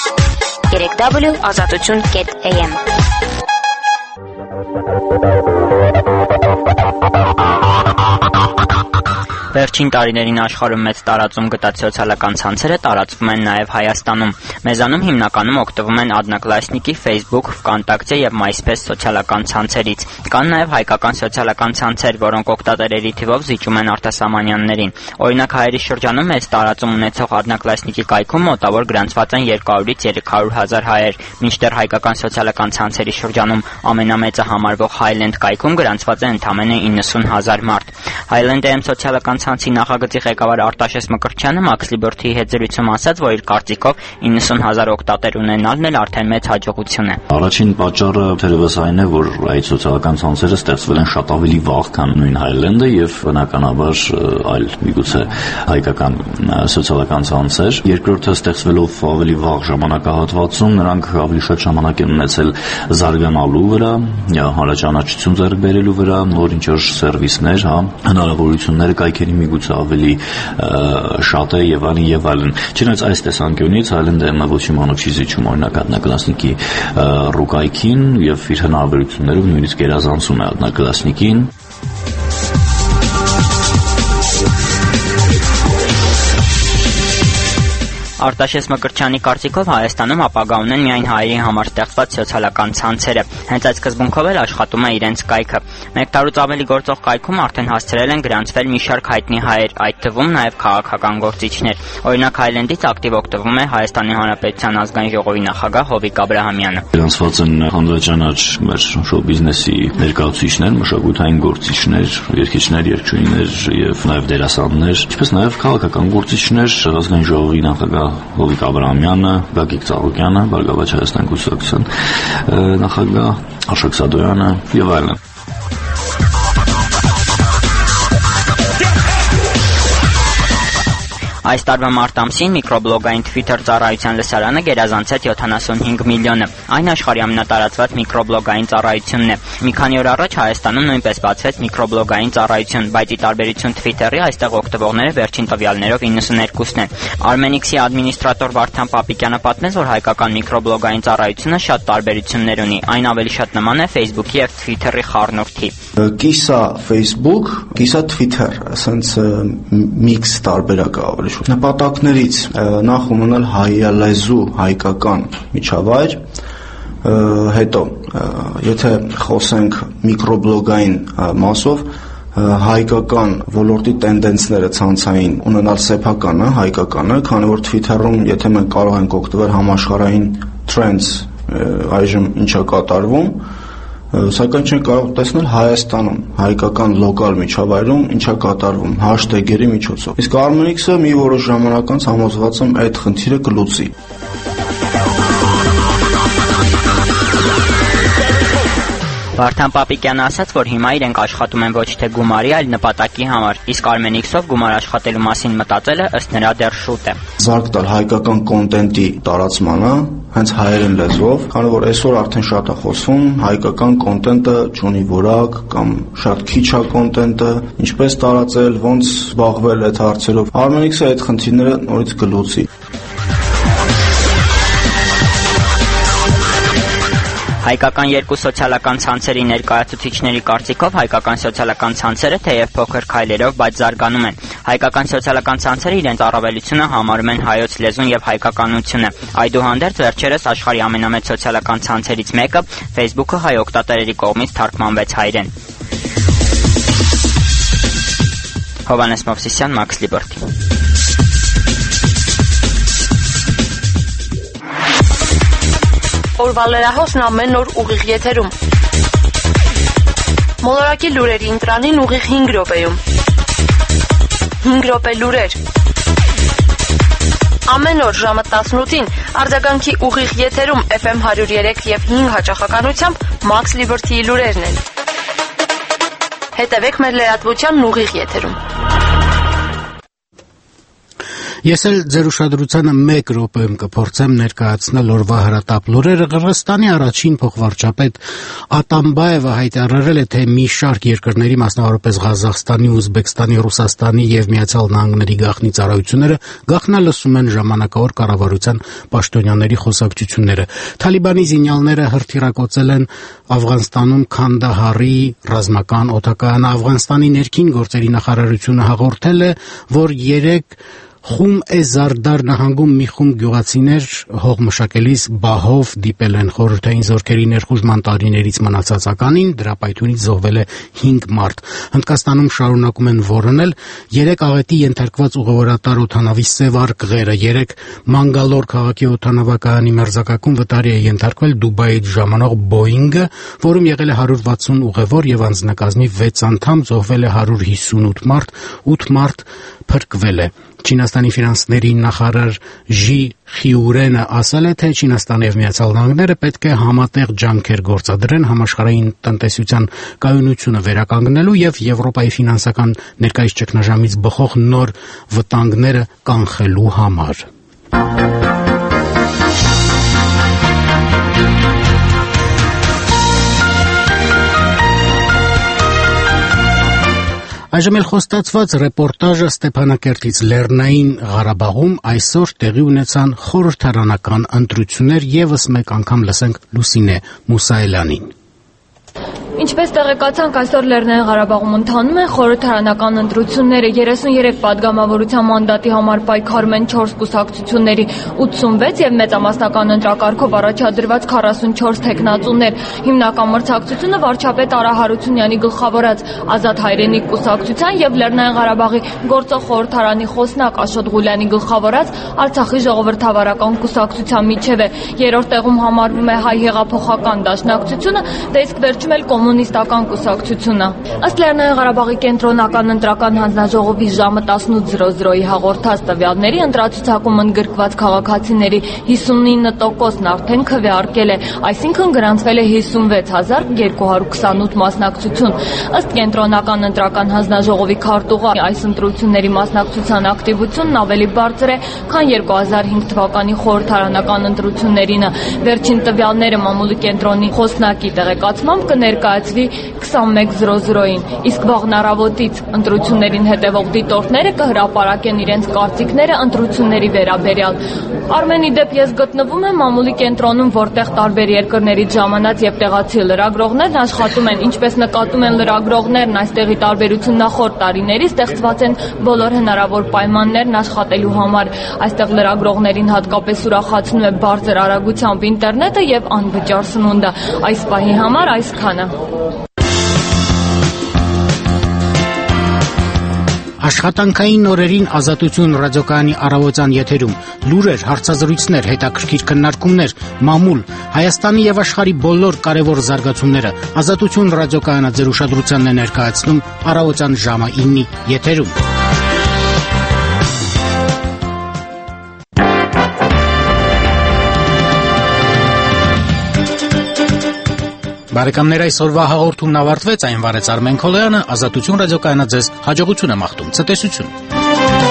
3w.azatutun.am Վերջին տարիներին աշխարհում մեծ տարածում գտած սոցիալական ցանցերը տարածվում են նաև Հայաստանում։ Մեզանում հիմնականում օգտվում են Одноклассники, Facebook, Vkontakte եւ MySpace սոցիալական ցանցերից։ Կան նաև հայկական սոցիալական ցանցեր, որոնք օգտատերերի թիվով զիջում են արտասահմանյաններին։ Օրինակ հայերի շրջանում մեծ տարածում ունեցող Одноклассники կայքում մոտավոր գրանցված են 200-ից 300 հազար հայեր, մինչդեռ հայկական սոցիալական ցանցերի շրջանում ամենամեծը համարվող Highland կայքում գրանցված է ընդամենը 90 հազար մարդ։ Highland-ը սոցիալական ցանցի նախագծի ղեկավար Արտաշես Մկրտչյանը Max Liberty-ի հետ զրույցում ասաց, որ իր կարծիքով 90 հազար օգտատեր ունենալն էլ արդեն մեծ հաջողություն է։ Առաջին պատճառը թերևս այն է, որ այդ սոցիալական ցանցերը ստեղծվել են շատ ավելի վաղ, քան նույն Highland-ը եւ բնականաբար այլ միգուցե հայկական սոցիալական ցանցեր։ Երկրորդը ստեղծվելով ավելի վաղ ժամանակահատվածում նրանք ավելի շատ ժամանակ են ունեցել զարգանալու վրա, հանրաճանաչություն ձեռք բերելու վրա, նոր ինչ-որ սերվիսներ, հնարավորությունները կայքերի միգուցե ավելի շատ է եւ այլն։ Չնայած այս տեսանկյունից Highland-ը ոչ իմանալու չի զիջում օրինակ Одноклассники ռուկայքին եւ իր հնարավորություններով նույնիսկ գերազանցում է Одноклассники-ին։ Արտաշես Մկրտչյանի կարծիքով Հայաստանում ապագա ունեն միայն հայերի համար ստեղծված սոցիալական ցանցերը։ Հենց այդ սկզբունքով էլ աշխատում է իրենց կայքը։ 1 տարուց ավելի գործող կայքում արդեն հասցրել են գրանցվել մի շարք հայտնի հայեր, այդ թվում նաև քաղաքական գործիչներ։ Օրինակ Հայլենդից ակտիվ օգտվում է Հայաստանի Հանրապետության ազգային ժողովի նախագահ Հովիկ Աբրահամյանը։ Գրանցված են հանրաճանաչ մեր շոու բիզնեսի ներկայացուցիչներ, մշակութային գործիչներ, երգիչներ, երգչուհիներ եւ նաև դերասաններ, ինչպես նաև քաղաքական գործիչներ, ազգային ժողովի նախագահ Հովիկ Աբրահամյանը, Գագիկ Ծառուկյանը, Բարգավաճ Հայաստան կուսակցության նախագահ Աշոտ Սադոյանը եւ այլն։ Այս տարվա մարտ ամսին միկրոբլոգային Twitter ծառայության լսարանը գերազանցեց 75 միլիոնը։ Այն աշխարհի ամենատարածված միկրոբլոգային ծառայությունն է։ Մի քանի օր առաջ Հայաստանում նույնպես բացվեց միկրոբլոգային ծառայություն, բայց ի տարբերություն Twitter-ի այստեղ օգտվողները վերջին տվյալներով 92-ն են։ Armenix-ի ադմինիստրատոր Վարդան Պապիկյանը պատմեց, որ հայկական միկրոբլոգային ծառայությունը շատ տարբերություններ ունի։ Այն ավելի շատ նման է Facebook-ի եւ Twitter-ի խառնուրդի։ Կիսա Facebook, կիսա Twitter, ասենց միքս տարբերակ ավելի շուտ։ Նպատակներից նախ ունենալ հայալեզու հայկական միջավայր, հետո եթե խոսենք միկրոբլոգային մասով, հայկական ոլորտի տենդենսները ցանցային ունենալ սեփականը, հայկականը, քանի որ Twitter-ում եթե մենք կարող ենք օգտվել համաշխարհային trends, այժմ ինչա կատարվում, սակայն չենք կարող տեսնել Հայաստանում, հայկական լոկալ միջավայրում ինչա կատարվում հաշտեգերի միջոցով։ Իսկ Armenix-ը մի որոշ ժամանակ անց համոզված եմ այդ խնդիրը կլուծի։ Վարդան Պապիկյանը ասաց, որ հիմա իրենք աշխատում են ոչ թե գումարի, այլ նպատակի համար, իսկ Armenix-ով գումար աշխատելու մասին մտածելը ըստ նրա դեռ շուտ է։ Զարգ տալ հայկական կոնտենտի տարածմանը, հենց հայերեն լեզվով, քանի որ այսօր արդեն շատ է խոսվում, հայկական կոնտենտը չունի որակ կամ շատ քիչ է կոնտենտը, ինչպես տարածել, ոնց զբաղվել այդ հարցերով։ Armenix-ը այդ խնդիրները նորից կլուծի։ Հայկական երկու սոցիալական ցանցերի ներկայացուցիչների կարծիքով հայկական սոցիալական ցանցերը թեև փոքր քայլերով, բայց զարգանում են։ Հայկական սոցիալական ցանցերը իրենց առավելությունը համարում են հայոց լեզուն եւ հայկականությունը։ Այդուհանդերձ վերջերս աշխարհի ամենամեծ սոցիալական ցանցերից մեկը Facebook-ը հայ օգտատերերի կողմից թարգմանվեց հայերեն։ Հովանես Մովսիսյան, Max Liberty։ Օրվա լրահոսն ամեն օր ուղիղ եթերում։ Մոլորակի լուրերի ընտրանին ուղիղ 5 րոպեում։ 5 րոպե լուրեր։ Ամեն օր ժամը 18-ին արձագանքի ուղիղ եթերում FM 103 եւ 5 հաճախականությամբ Max Liberty-ի լուրերն են։ Հետևեք մեր լրատվությանն ուղիղ եթերում։ Ես էլ ձեր ուշադրությանը 1 րոպեում կփորձեմ ներկայացնել օրվա հրատապ լուրերը։ Qırğızstani առաջին փոխվարչապետ Atambayeva հայտարարել է, թե մի շարք երկրների, մասնավորապես Ղազախստանի, Ուզբեկստանի, Ռուսաստանի եւ Միացյալ Նահանգների գաղտնի ծառայությունները գաղտնալսում են ժամանակավոր կառավարության պաշտոնյաների խոսակցությունները։ Թալիբանի զինյալները հրթիռակոծել են Աֆղանստանում Քանդահարի ռազմական օդակայանը։ Աֆղանստանի ներքին գործերի նախարարությունը հաղորդել է, որ 3 Խում Զարդար նահանգում մի խումբ գյուղացիներ հողմշակելիս բահով դիպել են խորհրդային զորքերի ներխուժման տարիներից մնացած ականին, դրա պայթյունից զոհվել է 5 մարդ։ Հնդկաստանում շարունակում են ոռնել 3 աղետի ենթարկված ուղևորատար օդանավի Սևար կղերը, 3 Մանգալոր քաղաքի օդանավակայանի մերձակայքում վտարի է ենթարկվել Դուբայից ժամանող Boeing-ը, որում եղել է 160 ուղևոր եւ անձնակազմի 6 անդամ, զոհվել է 158 մարդ, 8 մարդ փրկվել է։ Չինաստանի ֆինանսների նախարար Ժի Խիուրենը ասել է, թե Չինաստանը եւ Միացյալ Նահանգները պետք է համատեղ ջանքեր գործադրեն համաշխարհային տնտեսության կայունությունը վերականգնելու եւ Եվրոպայի ֆինանսական ներկայիս ճգնաժամից բխող նոր վտանգները կանխելու համար։ Այժմ էլ խոստացված ռեպորտաժը Ստեփանակերտից Լեռնային Ղարաբաղում այսօր տեղի ունեցան խորհրդարանական ընտրություններ, եւս մեկ անգամ լսենք Լուսինե Մուսայելյանին։ Ինչպես տեղեկացանք, այսօր Լեռնային Ղարաբաղում ընթանում են խորհրդարանական ընտրությունները։ 33 падգամավորության մանդատի համար պայքարում են 4 կուսակցությունների 86 եւ մեծամասնական ընտրակարգով առաջադրված 44 թեկնածուներ։ Հիմնական մրցակցությունը վարչապետ Արա Հարությունյանի գլխավորած Ազատ հայրենիք կուսակցության եւ Լեռնային Ղարաբաղի գործող խորհրդարանի խոսնակ Աշոտ Ղուլյանի գլխավորած Արցախի ժողովրդավարական կուսակցության միջև է։ Երրորդ տեղում համարվում է Հայ հեղափոխական դաշնակցությունը, դե իսկ վերջում էլ կոմունիստական կուսակցությունը։ Ըստ Լեռնային Ղարաբաղի կենտրոնական ընտրական հանձնաժողովի ժամը 18:00-ի հաղորդած տվյալների, ընտրացուցակում ընդգրկված քաղաքացիների 59%-ն արդեն քվեարկել է, այսինքն գրանցվել է 56228 մասնակցություն։ Ըստ կենտրոնական ընտրական հանձնաժողովի քարտուղար, այս ընտրությունների մասնակցության ակտիվությունն ավելի բարձր է, քան 2005 թվականի խորհրդարանական ընտրություններին։ Վերջին տվյալները մամուլի կենտրոնի խոսնակի տեղեկացմամբ կներկայացվի 21:00-ին, իսկ վաղն առավոտից ընտրություններին հետևող դիտորդները կհրապարակեն իրենց կարծիքները ընտրությունների վերաբերյալ։ Արմենի դեպ ես գտնվում եմ մամուլի կենտրոնում, որտեղ տարբեր երկրներից ժամանած եւ տեղացի լրագրողներն աշխատում են, ինչպես նկատում են լրագրողներն, այստեղի տարբերություն նախորդ տարիների, ստեղծված են բոլոր հնարավոր պայմաններն աշխատելու համար։ Այստեղ լրագրողներին հատկապես ուրախացնում է բարձր արագությամբ ինտերնետը եւ անվճար սնունդը։ Այս պահի համար այսքանը։ Աշխատանքային օրերին Ազատություն ռադիոկայանի առավոտյան եթերում լուրեր, հարցազրույցներ, հետաքրքիր քննարկումներ, մամուլ, Հայաստանի եւ աշխարհի բոլոր կարևոր զարգացումները Ազատություն ռադիոկայանը ձեր ուշադրությանն է ներկայացնում առավոտյան ժամը 9-ի եթերում։ Բարեկամներ, այսօրվա հաղորդումն ավարտվեց, այն վարեց Արմեն Քոլոյանը, Ազատություն ռադիոկայանը ձեզ հաջողություն է մաղթում, ցտեսություն։